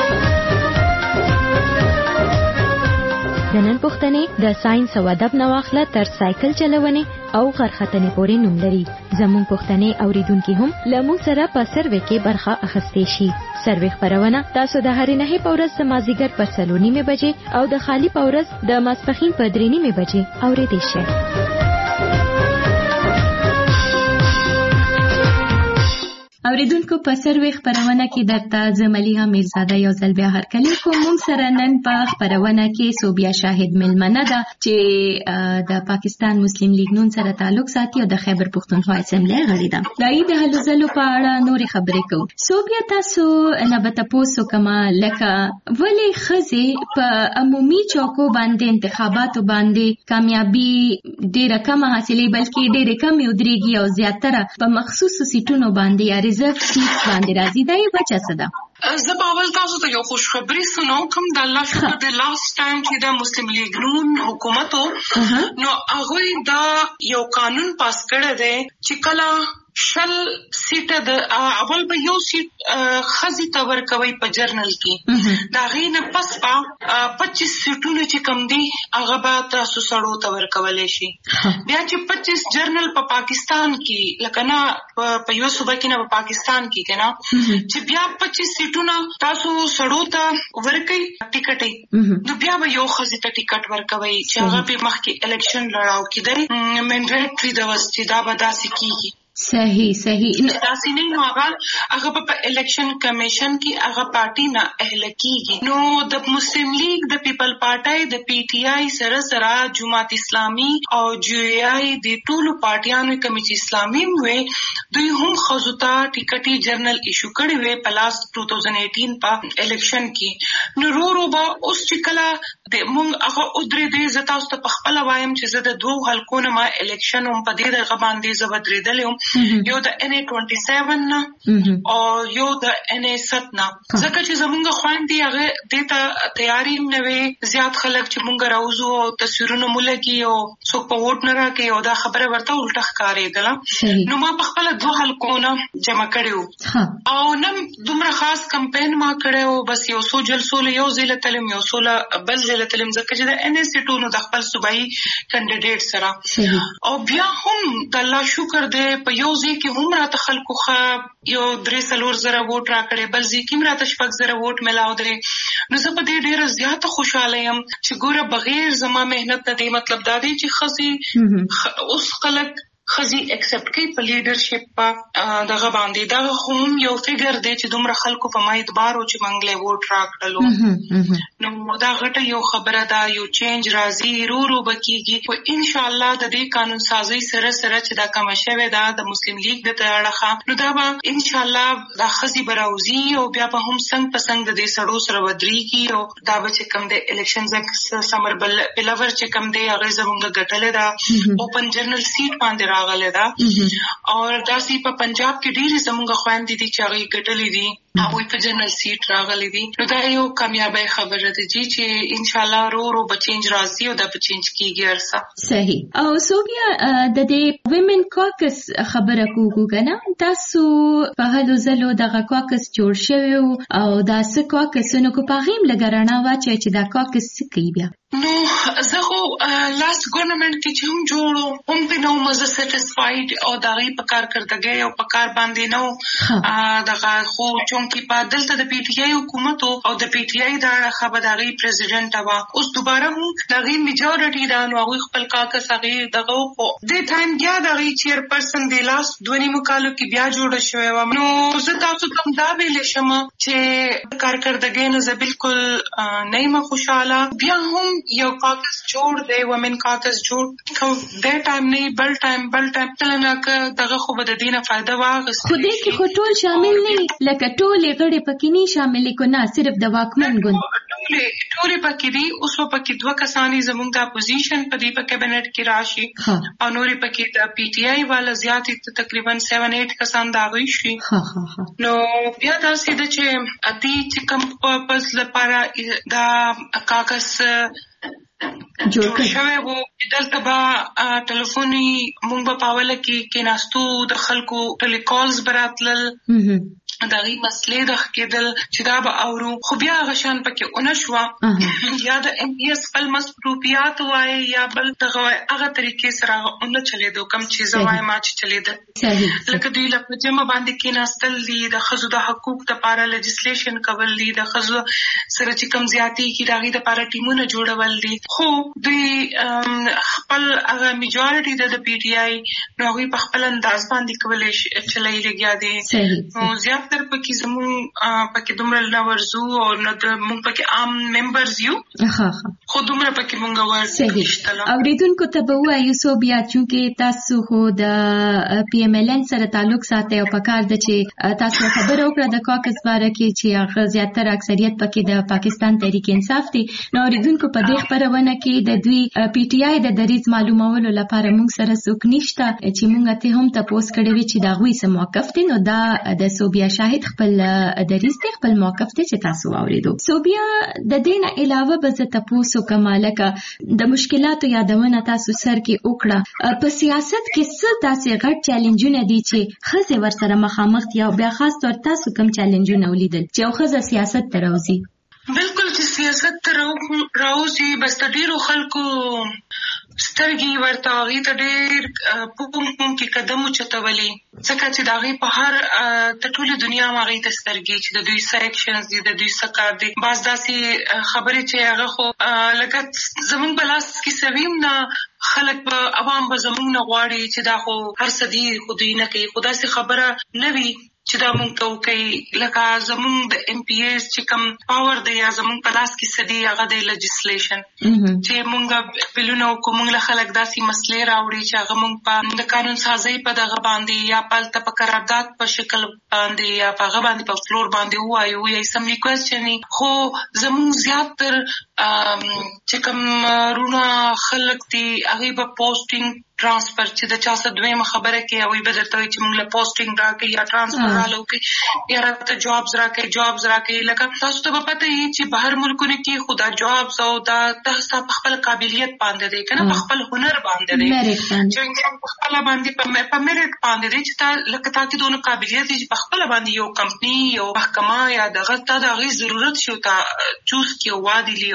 Speaker 1: د نن پښتنې د ساينس او ادب نه واخله تر سایکل چلونې او غرختنې پورې نوم لري. زموږ پښتنې اوریدونکي هم له موږ سره په سروې کې برخه اخیستی شي. سروې خبرونه تاسو د هرې نهې په ورځ د مازدیګر په څلور نیمې بجې او د خالي په ورځ د ماسپښین په درې نیمې بجې اورېدی شئ. اوریدونکو په سروې خبرونه کې درته زملیها میرزاده یو ځل بیا هرکلی کوم. موږ سره نن په خبرونه کې صوبیا شاهد میلمنه ده چې د پاکستان مسلم لیگ نون سره تعلق ساتي او د خیبر پښتونخوا اسمبلی غړې ده. د عید هلو ځلو په اړه نورې خبرې کوو. صوبیا تاسو نه به تاسو کومه لکه ولې ښځې په عمومي چوکو باندې انتخاباتو باندې کامیابي ډېره کمه حاصلې بلکې ډېرې کمې ودرېږي او زیاتره په مخصوصو سیټونو باندې یا ریزرف سیټ باندې راځي؟ دا یې وجه څه ده؟
Speaker 2: زه به اول تاسو ته یو خوشخبري سنو کوم. د الله شکر د لاست ټایم چې د مسلم لیگ نون حکومت نو هغوی دا یو قانون پاس کړی دی چې کله شل سیټه د اول به یو سیټ ښځې ته ورکوي په جرنل کې، د هغې نه پس به پچیس سیټونه چې کوم دي هغه به تاسو سړو ته ورکولی شي. بیا چې پچیس جرنل په پاکستان کې لکه نه په یو صوبه کې نه په پاکستان کې که نه چې بیا پچیس سیټونه تاسو سړو ته ورکوي ټیکټ نو بیا به یو ښځې ته ټیکټ ورکوي چې هغه به مخکې الیکشن لړاو کېدی منډیټري ده اوس چې دا به داسې کېږي.
Speaker 1: صحیح صحیح.
Speaker 2: داسې نه نو هغه هغه په الیکشن کمیشن کې هغه پارټي نه اهله کېږي. نو د مسلم لیگ د پیپل پارټۍ د پی ټي آی سره سره جماعت اسلامي او جی آی د ټولو پارټیانو کوم چې اسلامي وي دوی هم ښځو ته ټیکټي جرنل ایشو کړی وي په لاس دوه هزار اټین په الیکشن کې. نو رو رو به اوس چې کله د مونږ هغه ودرېدې زه تاسو ته په خپله وایم چې زه د دوو حلقو نه ما الیکشن هم په دې دغه باندې زه ودرېدلی وم یو د ان ای ټوینټي سیون نه او یو د ان ای ست نه ځکه چې زمونږ خویندې هغه دې ته تیاری نه وي. زیات خلک چې مونږ راوځو او تصویرونه مو لګي او څوک په ووټ نه راکوي او دا خبره ورته الټه ښکارېدله. نو ما په خپله دوه حلقو نه جمع کړی و او نه دومره خاص کمپین ما کړی و. بس یو څو جلسو له یو ځای له تلم یو څو له بل ځای له تلم ځکه چې د ان ای سیټونو د خپل صوبایي کینډیډیټ سره او بیا هم د الله شکر دی په یو ځای کې هم راته خلکو ښه یو درې څلور زره ووټ راکړی، بل ځای کې هم راته شپږ زره ووټ میلاو دی. نو زه په دې ډېره زیاته خوشحاله یم چې ګوره بغیر زما محنت نه دی. مطلب دا دی چې ښځې اوس خلک خزي اکسپټ کوي په لیډرشپ په دغه باندې دا هم یو فګر دی چې دومره خلکو په ما اعتبار او چې منګلې ووټ راکړلو نو دا غټه یو خبره ده یو چینج راځي رو رو بکیږي او ان شاء الله د دې قانون سازي سره سره چې دا کوم شوه دا د مسلم لیگ د تړاړه نو دا به ان شاء الله دا خزي براوزي او بیا په هم څنګه پسنګ د دې سړو سره ودرېږي او دا به چې کوم د الیکشنز سمر بل بلور چې کوم دی هغه زمونږ ګټلې ده اوپن جنرال سیټ باندې راغله ده او دا سی په پنجاب کې ډېری زمونږ خويندې دي چې هغه ګټلې دي هغه په جنرال سیټ راغلي دي نو دا یو کامیابی خبره ده چې ان شاء الله رو رو بچینج راځي او دا بچینج کیږي ارسه
Speaker 1: صحیح او سو بیا د دې ویمن کاکس خبره کوو کنه تاسو په هلو زلو دغه کاکس جوړ شوی او دا څه کاکسونو کو پاغیم لګرانا واچي چې دا کاکس کوي بیا
Speaker 2: نو زه خو لاست ګورنمنت کې چې هم جوړو هم په نو مزه سټیسفاید او دغه په کار کړتګي او په کار باندې نو دغه خو چونکی په دلته د پی ټی آی حکومت او د پی ټی آی د خبرداري پریزیډنټ وا اوس دوباره هم دغه میجورټي دا نو هغه خپل کاکس هغه دغه خو د ټایم بیا دغه چیر پرسن د لاست دونی مکالو کې بیا جوړ شوی و نو زه تاسو ته دا ویل شم چې کار کړتګي نو زه بالکل نه یم خوشاله بیا هم یو کاکس جوړ دی ومن کاکس جوړ کوم د ټایم نه بل ټایم بل ټایم تلنه ک دغه خو بد دینه فائدہ واغست
Speaker 1: خو دې کې خو ټول شامل نه لکه ټول غړي پکې نه شامل کو نه صرف د واکمن ګوند
Speaker 2: ټول ټول پکې دي اوس پکې دوه کسانی زموږ د اپوزیشن په دې په کابینټ کې راشي او نورې پکې د پی ټی آی والا زیاتې تقریبا سات آټ کسان دا غوي شي نو بیا تاسو د چې اتی چې کوم پرپس لپاره دا کاکس جوړ شوی وو دلته به ټلیفوني مونږ په پاوله کې کې ناستو د خلکو ټلیکالز براتل دغه مسلې د خېدل چې دا به اورو خو بیا غشان پکې اونښوا یا د ام پی اس خپل مسروپیات وای یا بل دغه هغه طریقې سره اون چلیدو کم چیز وای ما چې چلیدل لکه دوی لکه جمع باندې کې ناستل دي د خزو د حقوق لپاره لیجسلیشن کول دي د خزو سره چې کم زیاتی کې دغه لپاره ټیمونه جوړول دي خو دوی خپل هغه میجورټي د پی ټی آی نو هغه په خپل انداز باندې کولای شي چلای لګیا دي نو زیات تر پکې زمون پکې دومره نه ورزو او نه موږ پکې عام ممبرز یو
Speaker 1: ها ها
Speaker 2: خو دومره پکې موږ ورزو
Speaker 1: اوریدونکو ته به وایو سو بیا چې تاسو خو د پی ایم ال ان سره تعلق ساتي او پکار د چې تاسو خبرو کړه د کاکس باره کې چې هغه زیاتره اکثریت پکې د پاکستان تحریک انصاف دي نو اوریدونکو په دې خبرونه کې د دوی پی ټی آی د دریز معلومولو لپاره موږ سره څوک نشته چې موږ ته هم تاسو کړی وی چې دا غوي سم موقف دي نو دا د صوبیا شاهد خپل دریز ته خپل موقف ته چې تاسو واوریدو صوبیا د دین علاوه به ز تاسو کمالکه د مشکلاتو یادونه تاسو سر کې وکړه په سیاست کې څه تاسو غټ چیلنجونه دي چې خزه ورسره مخامخ یا بیا خاص تور تاسو کوم چیلنجونه ولیدل چې خزه سیاست ته راوځي
Speaker 2: بالکل چې سیاست ته راوځي بس ډیرو خلکو سترګي ورته غي ته ډېر په کوم کې قدم چتولي ځکه چې دا غي په هر د ټولې دنیا ما غي ته سترګي چې د دوی سیکشنز دي د دوی سکار دي باز داسې خبرې چې هغه خو لکه زمون بلاس کې سویم نه خلک په عوام به زمون نه غواړي چې دا خو هر څه دي خو دوی نه کوي خو داسې خبره نه وي چې دا مونږ ته وکړي لکه زمونږ د ایم پی ایس چې کوم پاور دی یا زمونږ په لاس کې څه دی هغه د لیجسلیشن چې مونږ بلونه وکړو مونږ له خلک داسې مسلې راوړي چې هغه مونږ په د قانون سازۍ په دغه باندې یا پالته په قرارداد په شکل باندې یا په هغه باندې په فلور باندې ووایو یا سم ریکوېسټ خو زمونږ زیاتر چې کوم رونه خلک دي هغه په پوسټینګ transfer چې د چا څه دویمه خبره کې او به درته چې موږ له پوسټینګ راکې یا ټرانسفر رالو کې یا راته جابز راکې جابز راکې لکه تاسو ته په پته یي چې بهر ملکونو کې خدا جابز او دا تاسو په خپل قابلیت باندې دی کنه په خپل هنر باندې دی چې انسان په خپل باندې په میرټ باندې دی چې تا لکه تا کې دونه قابلیت دي په خپل باندې یو کمپنی یو محکمه یا دغه تا د غي ضرورت شو تا چوز کې وادي لیو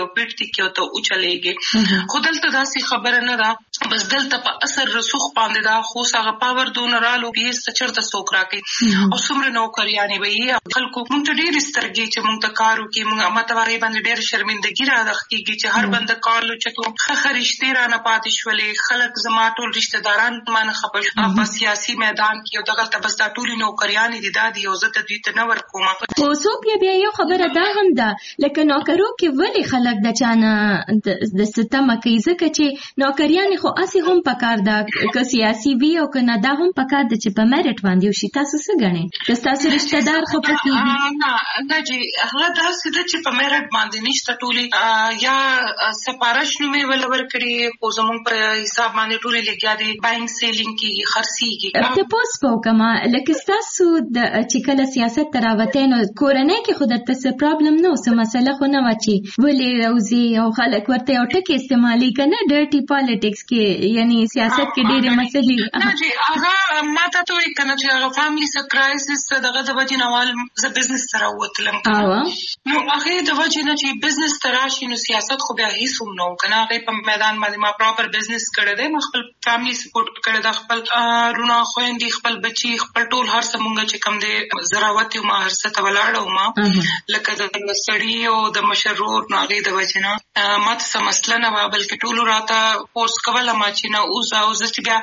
Speaker 2: پیټ تی کې ته او چلےږي خو دلته داسې خبره نه ده بس دلته په اثر رسوخ باندې دا خو هغه پاور دونرالو کې سچرته سوک راکې او څومره نوکریانې وي خلکو مونږ ته ډېر سترګې چې مونږ ته کار وکړي مونږ ماته هغې باندې ډېر شرمندګي راخکېږي چې هر بنده کال وچتو ښه ښه رشتې رانه پاتې شولې خلک زما ټول رشته داران مانه خفه شو په سیاسي میدان کې او دغلته بس دا ټولې نوکریانې دي دا دي او زه ته دوی ته نه ورکوم
Speaker 1: خو څوک بیا بیا یو خبره دا هم ده لکه نوکرو کې ولې خلک د چا نه د ستمه کوي ځکه چې نوکریانې خو هسې هم پکار ده که سیاسي وي او که نه دا هم پکار ده چې په میرټ باندې وشي تاسو څه ګڼئ که ستاسو رشته دار خفه کېږي
Speaker 2: نه نه جی هغه داسې ده چې په میرټ باندې نشته ټولې یا سپارش نومې ول ورکړي خو زموږ په حساب باندې ټولې لګیا دي باینګ سیلینګ کېږي خرڅېږي
Speaker 1: تپوس به وکړم لکه ستاسو چې کله سیاست ته راوتئ نو کورنۍ کې خو درته څه پرابلم نه و څه مسله خو نه وه چې ولې راوځي او خلک ورته یو ټکي استعمالي که نه ډرټي پالیټکس کې یعنی سیاست کې ډېرې مسلې
Speaker 2: نه جی هغه ما ته ته وایي که نه چې هغه فاملي څه کرایسس دغه د وجې نه وال زه بزنس ته راوتلم نو هغې د وجې نه چې بزنس ته راشي نو سیاست خو بیا هېڅ هم نه و که نه هغې په میدان باندې ما پراپر بزنس کړی دی ما خپل فاملي سپورټ کړی ده خپل رونه خویندې خپل بچي خپل ټول هر څه مونږ چې کوم دی زه راوتې وم هر څه ته ولاړه وم لکه د سړي او د مشر ورور نو هغې د وجې نه ما ته څه مسله نه وه بلکې ټولو راته فورس کوله ما چې نه اوسه او زه چې بیا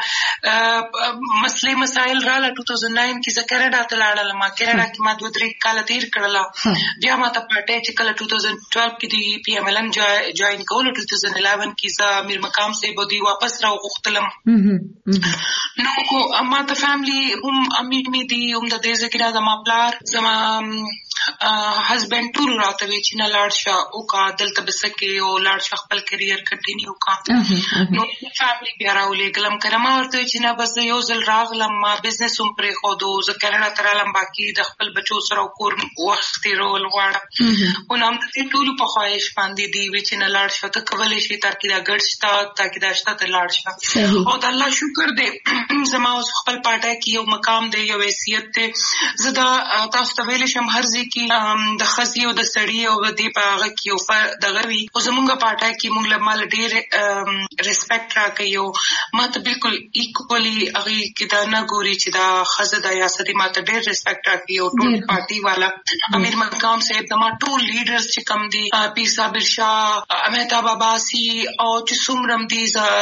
Speaker 2: مسلې مسایل راله ټو تھاوزنډ ناین کې زه کینیډا ته لاړله ما کینیډا کې ما دوه درې کاله تېر کړله بیا ما ته پارټۍ چې کله ټو تھاوزنډ ټویلو کې د پی ایم ایل ان جوین کولو ټو تھاوزنډ الیون کې زه امیر مقام صاحب دوی واپس راوغوښتلم نو خو ما ته فیملي هم امي مې دي هم د دې ځای کې زما پلار زما هسبینډ ټول راته وایي چې نه لاړ شه وکړه دلته به څه کوې او لاړ شه خپل کریر کنټینیو وکړه نو فیملي بیا راولېږلم که نه ما ورته وایي چې نه بس زه یو ځل راغلم ما بزنس هم پرېښودو زه کینیډا ته رالم باقي د خپل بچو سره او کور وخت تېرول غواړم خو نو هم د دې ټولو په خواهش باندې دي وایي چې نه لاړ شه ته کولی شې تا کې دا ګډ شته تا کې دا شته ته لاړ شه او د الله شکر دی زما اوس خپل پارټۍ کې یو مقام دی یو حیثیت دی زه دا تاسو ته ویلی شم هر ځای کې د ښځې او د سړي او د دې په هغه کې یو دغه وي خو زمونږ پارټۍ کې مونږ له ماله ډېر ریسپیکټ راکوي او ما ته بلکل ایکولي هغې کې دا نه ګوري چې دا ښځه ده یا څه دي ما ته ډېر ریسپیکټ راکوي او ټول پارټي والا امیر مقام صاحب زما ټول لیډرز چې کوم دي پیر صابر شاه امیتاب عباسي او چې څومره هم دي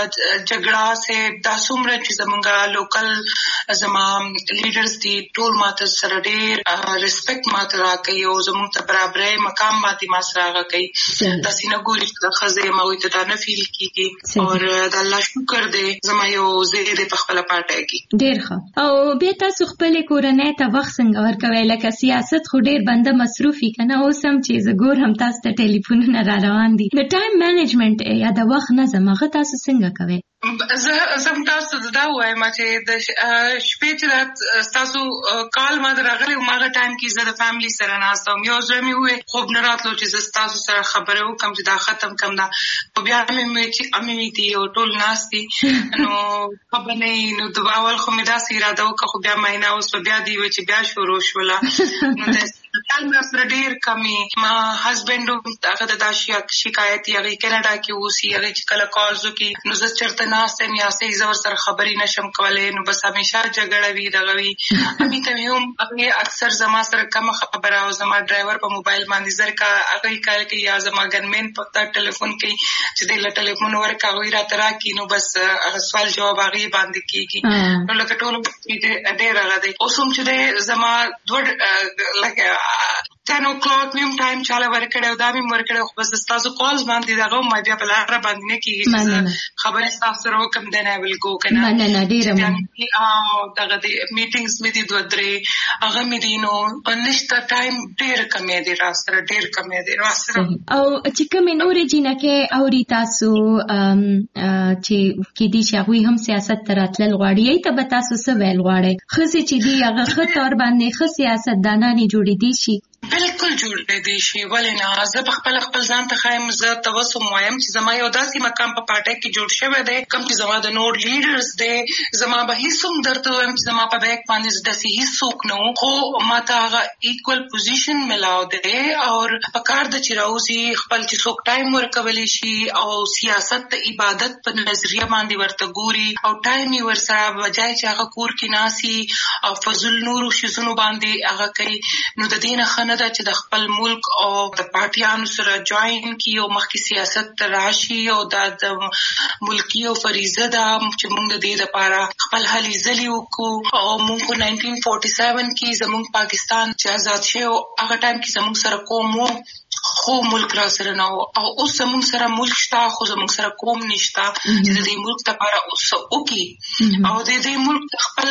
Speaker 2: جګړه صاحب دا څومره چې زمونږ لوکل زما لیډرز دي ټول ما ته سره ډېر ریسپیکټ ما ته راکوي او زمونږ ته برابرۍ مقام باندې ما سره هغه کوي داسې نه ګوري چې د ښځه یم هغوی ته دا نه فیل کېږي او د الله شکر دی زما یو ځای دی په خپله پارټۍ کې
Speaker 1: ډېر ښه او بیا تاسو خپلې کورنۍ ته وخت څنګه ورکوئ لکه سیاست خو ډېر بنده مصروف وي که نه اوس هم چې زه ګورم تاسو ته ټلیفونونه را روان دي د ټایم مینجمنټ یا د وخت نظم هغه تاسو څنګه کوئ
Speaker 2: زه زه تاسو ته دا ووایم چې د شپې چې ستاسو کال ما ته راغلی وم هغه ټایم کې زه د فیملي سره ناسته وم یو زړه مې وویل خوب نه راتلو چې زه ستاسو سره خبرې وکړم چې دا ختم کړم دا خو بیا مې وویل چې امي مې دي او ټول ناست دي نو خبر نه وي نو د اول خو مې داسې اراده وکړه خو بیا معاینه اوس به بیا دي وی چې بیا شروع شوله نو ټایم سره ډېر کمې ما هسبینډ هغه د دا شکایت یې هغې کینیډا کې اوسي هغې چې کله کالز وکړي نو زه چېرته ناست یم یا څه زه ورسره خبرې نه شم کولی نو بس همیشه جګړه وي دغه وي امي ته مې هم هغې اکثر زما سره کمه خبره او زما ډرایور په موبایل باندې زر کا هغې کار کوي یا زما ګنمین په تا ټلیفون کوي چې دی له ټلیفون ورکړه هغوی راته راکړي نو بس هغه سوال جواب هغې باندې کېږي نو لکه ټولو ډېر هغه دی اوس هم چې دی زما دوه لکه ټین او کلاک مې هم ټایم چاله ورکړی او دا مې هم ورکړی خو بس ستاسو کالز باندې دغه هم بیا په لاره باندې نه کېږي چې زه خبرې ستاسو سره وکړم then I will go که نه دغه د میټینګز مې دي دوه درې هغه مې دي نو نشته ټایم ډېر کمی دی را سره ډېر کمی دی را سره
Speaker 1: او چې کومې نورې جینکې اوري تاسو چې کېدي چې هغوی هم سیاست ته راتلل غواړي یی ته به تاسو څه ویل غواړئ ښځې چې دي هغه ښه طور باندې ښه سیاستدانانې جوړېدی شي
Speaker 2: بالکل جوړ دی شي ولې نه زه په خپل خپل ځان ته خایم زه تاسو وایم چې زما یو داسې مقام په پارټي کې جوړ شوی دی کوم چې زما د نور لیډرز دی زما به هیڅوم درته وایم چې زما په بیک باندې داسې هیڅوک نه خو ما ته هغه ایکوال پوزیشن ملاو دی او په کار د چې راوځي خپل چې څوک ټایم ورکولی شي او سیاست د عبادت په نظریه باندې ورته ګوري او ټایم یې ورسره بجای چې هغه کور کې ناسي او فضل نورو شیزونو باندې هغه کوي نو د دې نه ښه نه ده چې د خپل ملک او د پارټیانو سره جوائن کړي او مخکې سیاست ته راشي او دا د ملکي او فریضه ده چې موږ د دې لپاره خپل هلې ځلې وکړو او موږ په ناینټین فورټي سیون کې زموږ پاکستان چې آزاد شوی هغه ټایم کې زموږ سره قوم و خو ملک را سره نه او اوس زموږ سره ملک شته خو زموږ سره قوم نشته چې د دې ملک لپاره اوس وکړي او د دې ملک خپل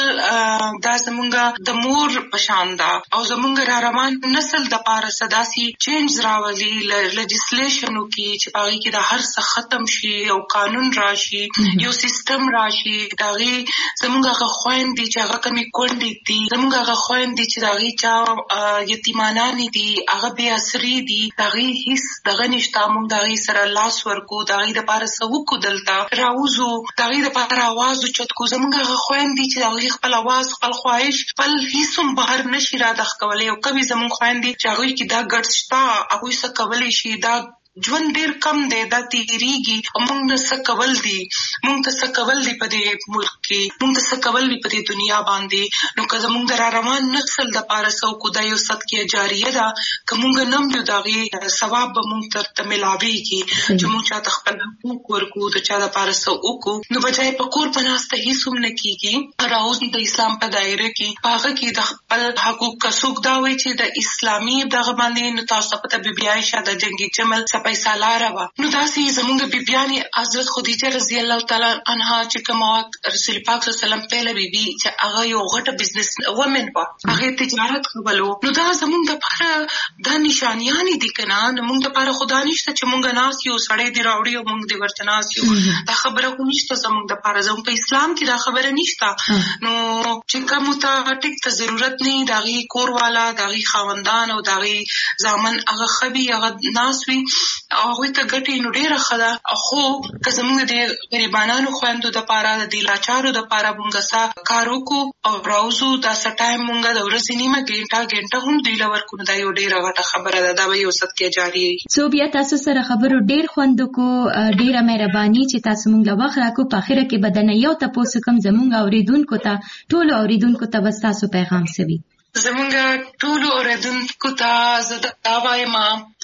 Speaker 2: دا زموږ د مور په شان ده او زموږ را روان نسل د لپاره سداسي چینج راولي لیجسلیشن وکړي چې هغه کې د هر څه ختم شي او قانون راشي یو سیستم راشي دا غي زموږ هغه خويندې چې هغه کمی کونډې دي زموږ هغه خويندې چې دا غي چا یتیمانان دي هغه بیا سری دي دغه هیڅ دغه نشته موږ دغه سره لاس ورکو دغه د پاره سوکو دلته راوزو دغه د پاره आवाज چت کو زمونږ غو خويندې چې دغه خپل आवाज خپل خواهش خپل هیڅم بهر نشي را دخ کولای او کبي زمونږ خويندې چې هغه کې دا ګډ شتا هغه څه کولای شي دا ژوند ډیر کم دی دا تیریږي او موږ نه څه کول دي موږ ته څه کول دي په دې ملک کې موږ ته څه کول دي په دې دنیا باندې نو که زموږ د را روان نسل د پاره سو کو دا یو صدقه جاریه ده که موږ نم یو دغه ثواب به موږ ته ملاويږي چې موږ چاته خپل حقوق ورکو د چا د پاره سو وکړو نو بجای په کور پناسته هیڅوم نه کیږي راوز د اسلام په دایره کې هغه کې د خپل حقوق کا څوک دا وایي چې د اسلامي دغه باندې نو تاسو په ته بي عائشہ د جنگي جمل پیسہ لاره وا نو داسې زمونږ بیبيانې حضرت خدیجه رضی الله تعالی عنها چې کوم رسول پاک صلی الله علیه وسلم پهله بیبي چې هغه یو غټه بزنس وومن وا هغه تجارت کولو نو دا زمونږ لپاره د نشانیانې دي کنه نو موږ لپاره خدا نشته چې موږ ناس یو سړی دی راوړي او موږ دی ورته ناس یو دا خبره کوم نشته زمونږ لپاره زموږ په اسلام کې دا خبره نشته نو چې کوم ته ټیک ته ضرورت نه داغي کور والا داغي خاوندان او داغي ځامن هغه خبي هغه ناس وي هغه ته ګټي نو ډیره خدا خو که زموږ د غریبانو خويندو د پاره د لاچارو د پاره مونږه سا کارو کو او راوزو دا سټایم مونږه د ورځې نیمه ګنټه ګنټه هم دی لور کو دا یو ډیره غټه خبره ده دا به یو صدقه جاری
Speaker 1: سو بیا تاسو سره خبرو ډیر خوند کو ډیره مهرباني چې تاسو مونږ لا وخت راکو په اخره کې بدن یو تاسو کوم زمونږ اوریدونکو ته ټول اوریدونکو ته وستاسو پیغام سوي
Speaker 2: زمونږ ټول اوریدونکو ته زه دا وایم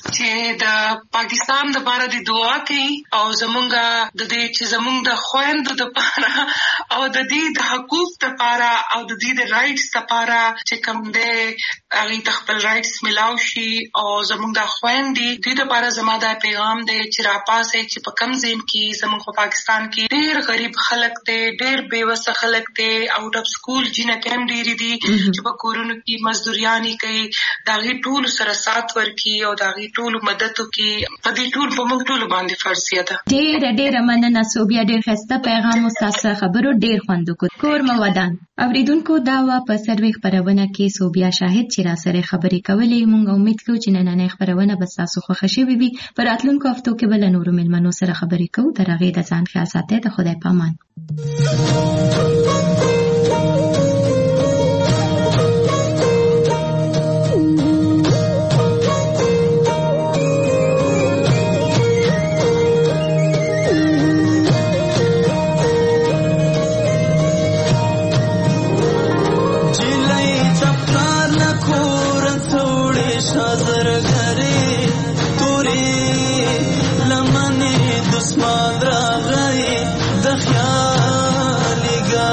Speaker 2: چې د پاکستان د باره د دعا کوي او زمونږ د دې چې زمونږ د خويندو د پاره او د دې د حقوق د پاره او د دې د رائټس د پاره چې کوم دې هغه د خپل رائټس ملاو شي او زمونږ د خويندې د دې لپاره زما د پیغام دی چې را پاسه چې په کم زین کې زمونږ په پاکستان کې ډېر غریب خلک دي ډېر بیوسه خلک دي اوټ اف سکول جنہ کم ډېری دي چې په کورونو کې مزدوریانی کوي دا غي ټول سره سات ورکی او دا غي ټول مدد کوي په دې ټول په موږ ټول باندې فرض ده
Speaker 1: ډېر ډېر مننه سوبیا ډېر خسته پیغام مستاسه خبرو ډېر خوند کو کور مودان اوریدونکو دا وا په سروي خبرونه کې سوبیا شاهد چې را سره خبرې کولې مونږ امید کوو چې نن خبرونه به تاسو خوښ شي وي پر راتلونکو هفتو کې بل نورو ملمنو سره خبرې کوو درغه د ځان خیال ساتئ د خدای پامان
Speaker 15: دسمان را غي د خیال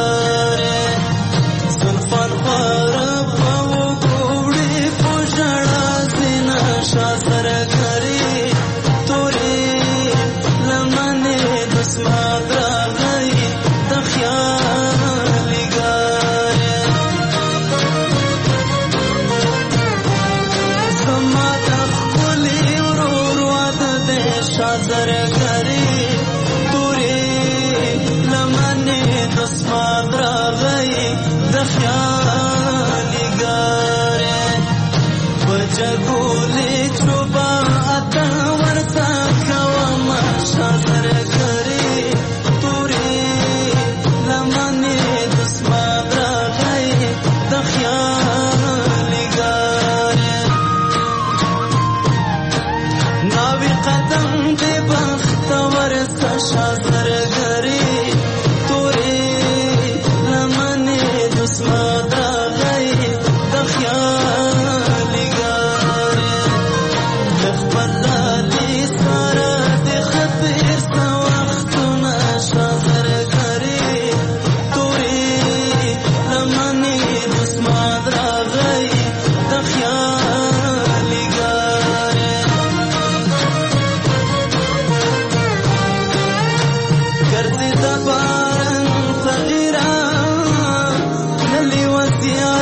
Speaker 15: Yeah.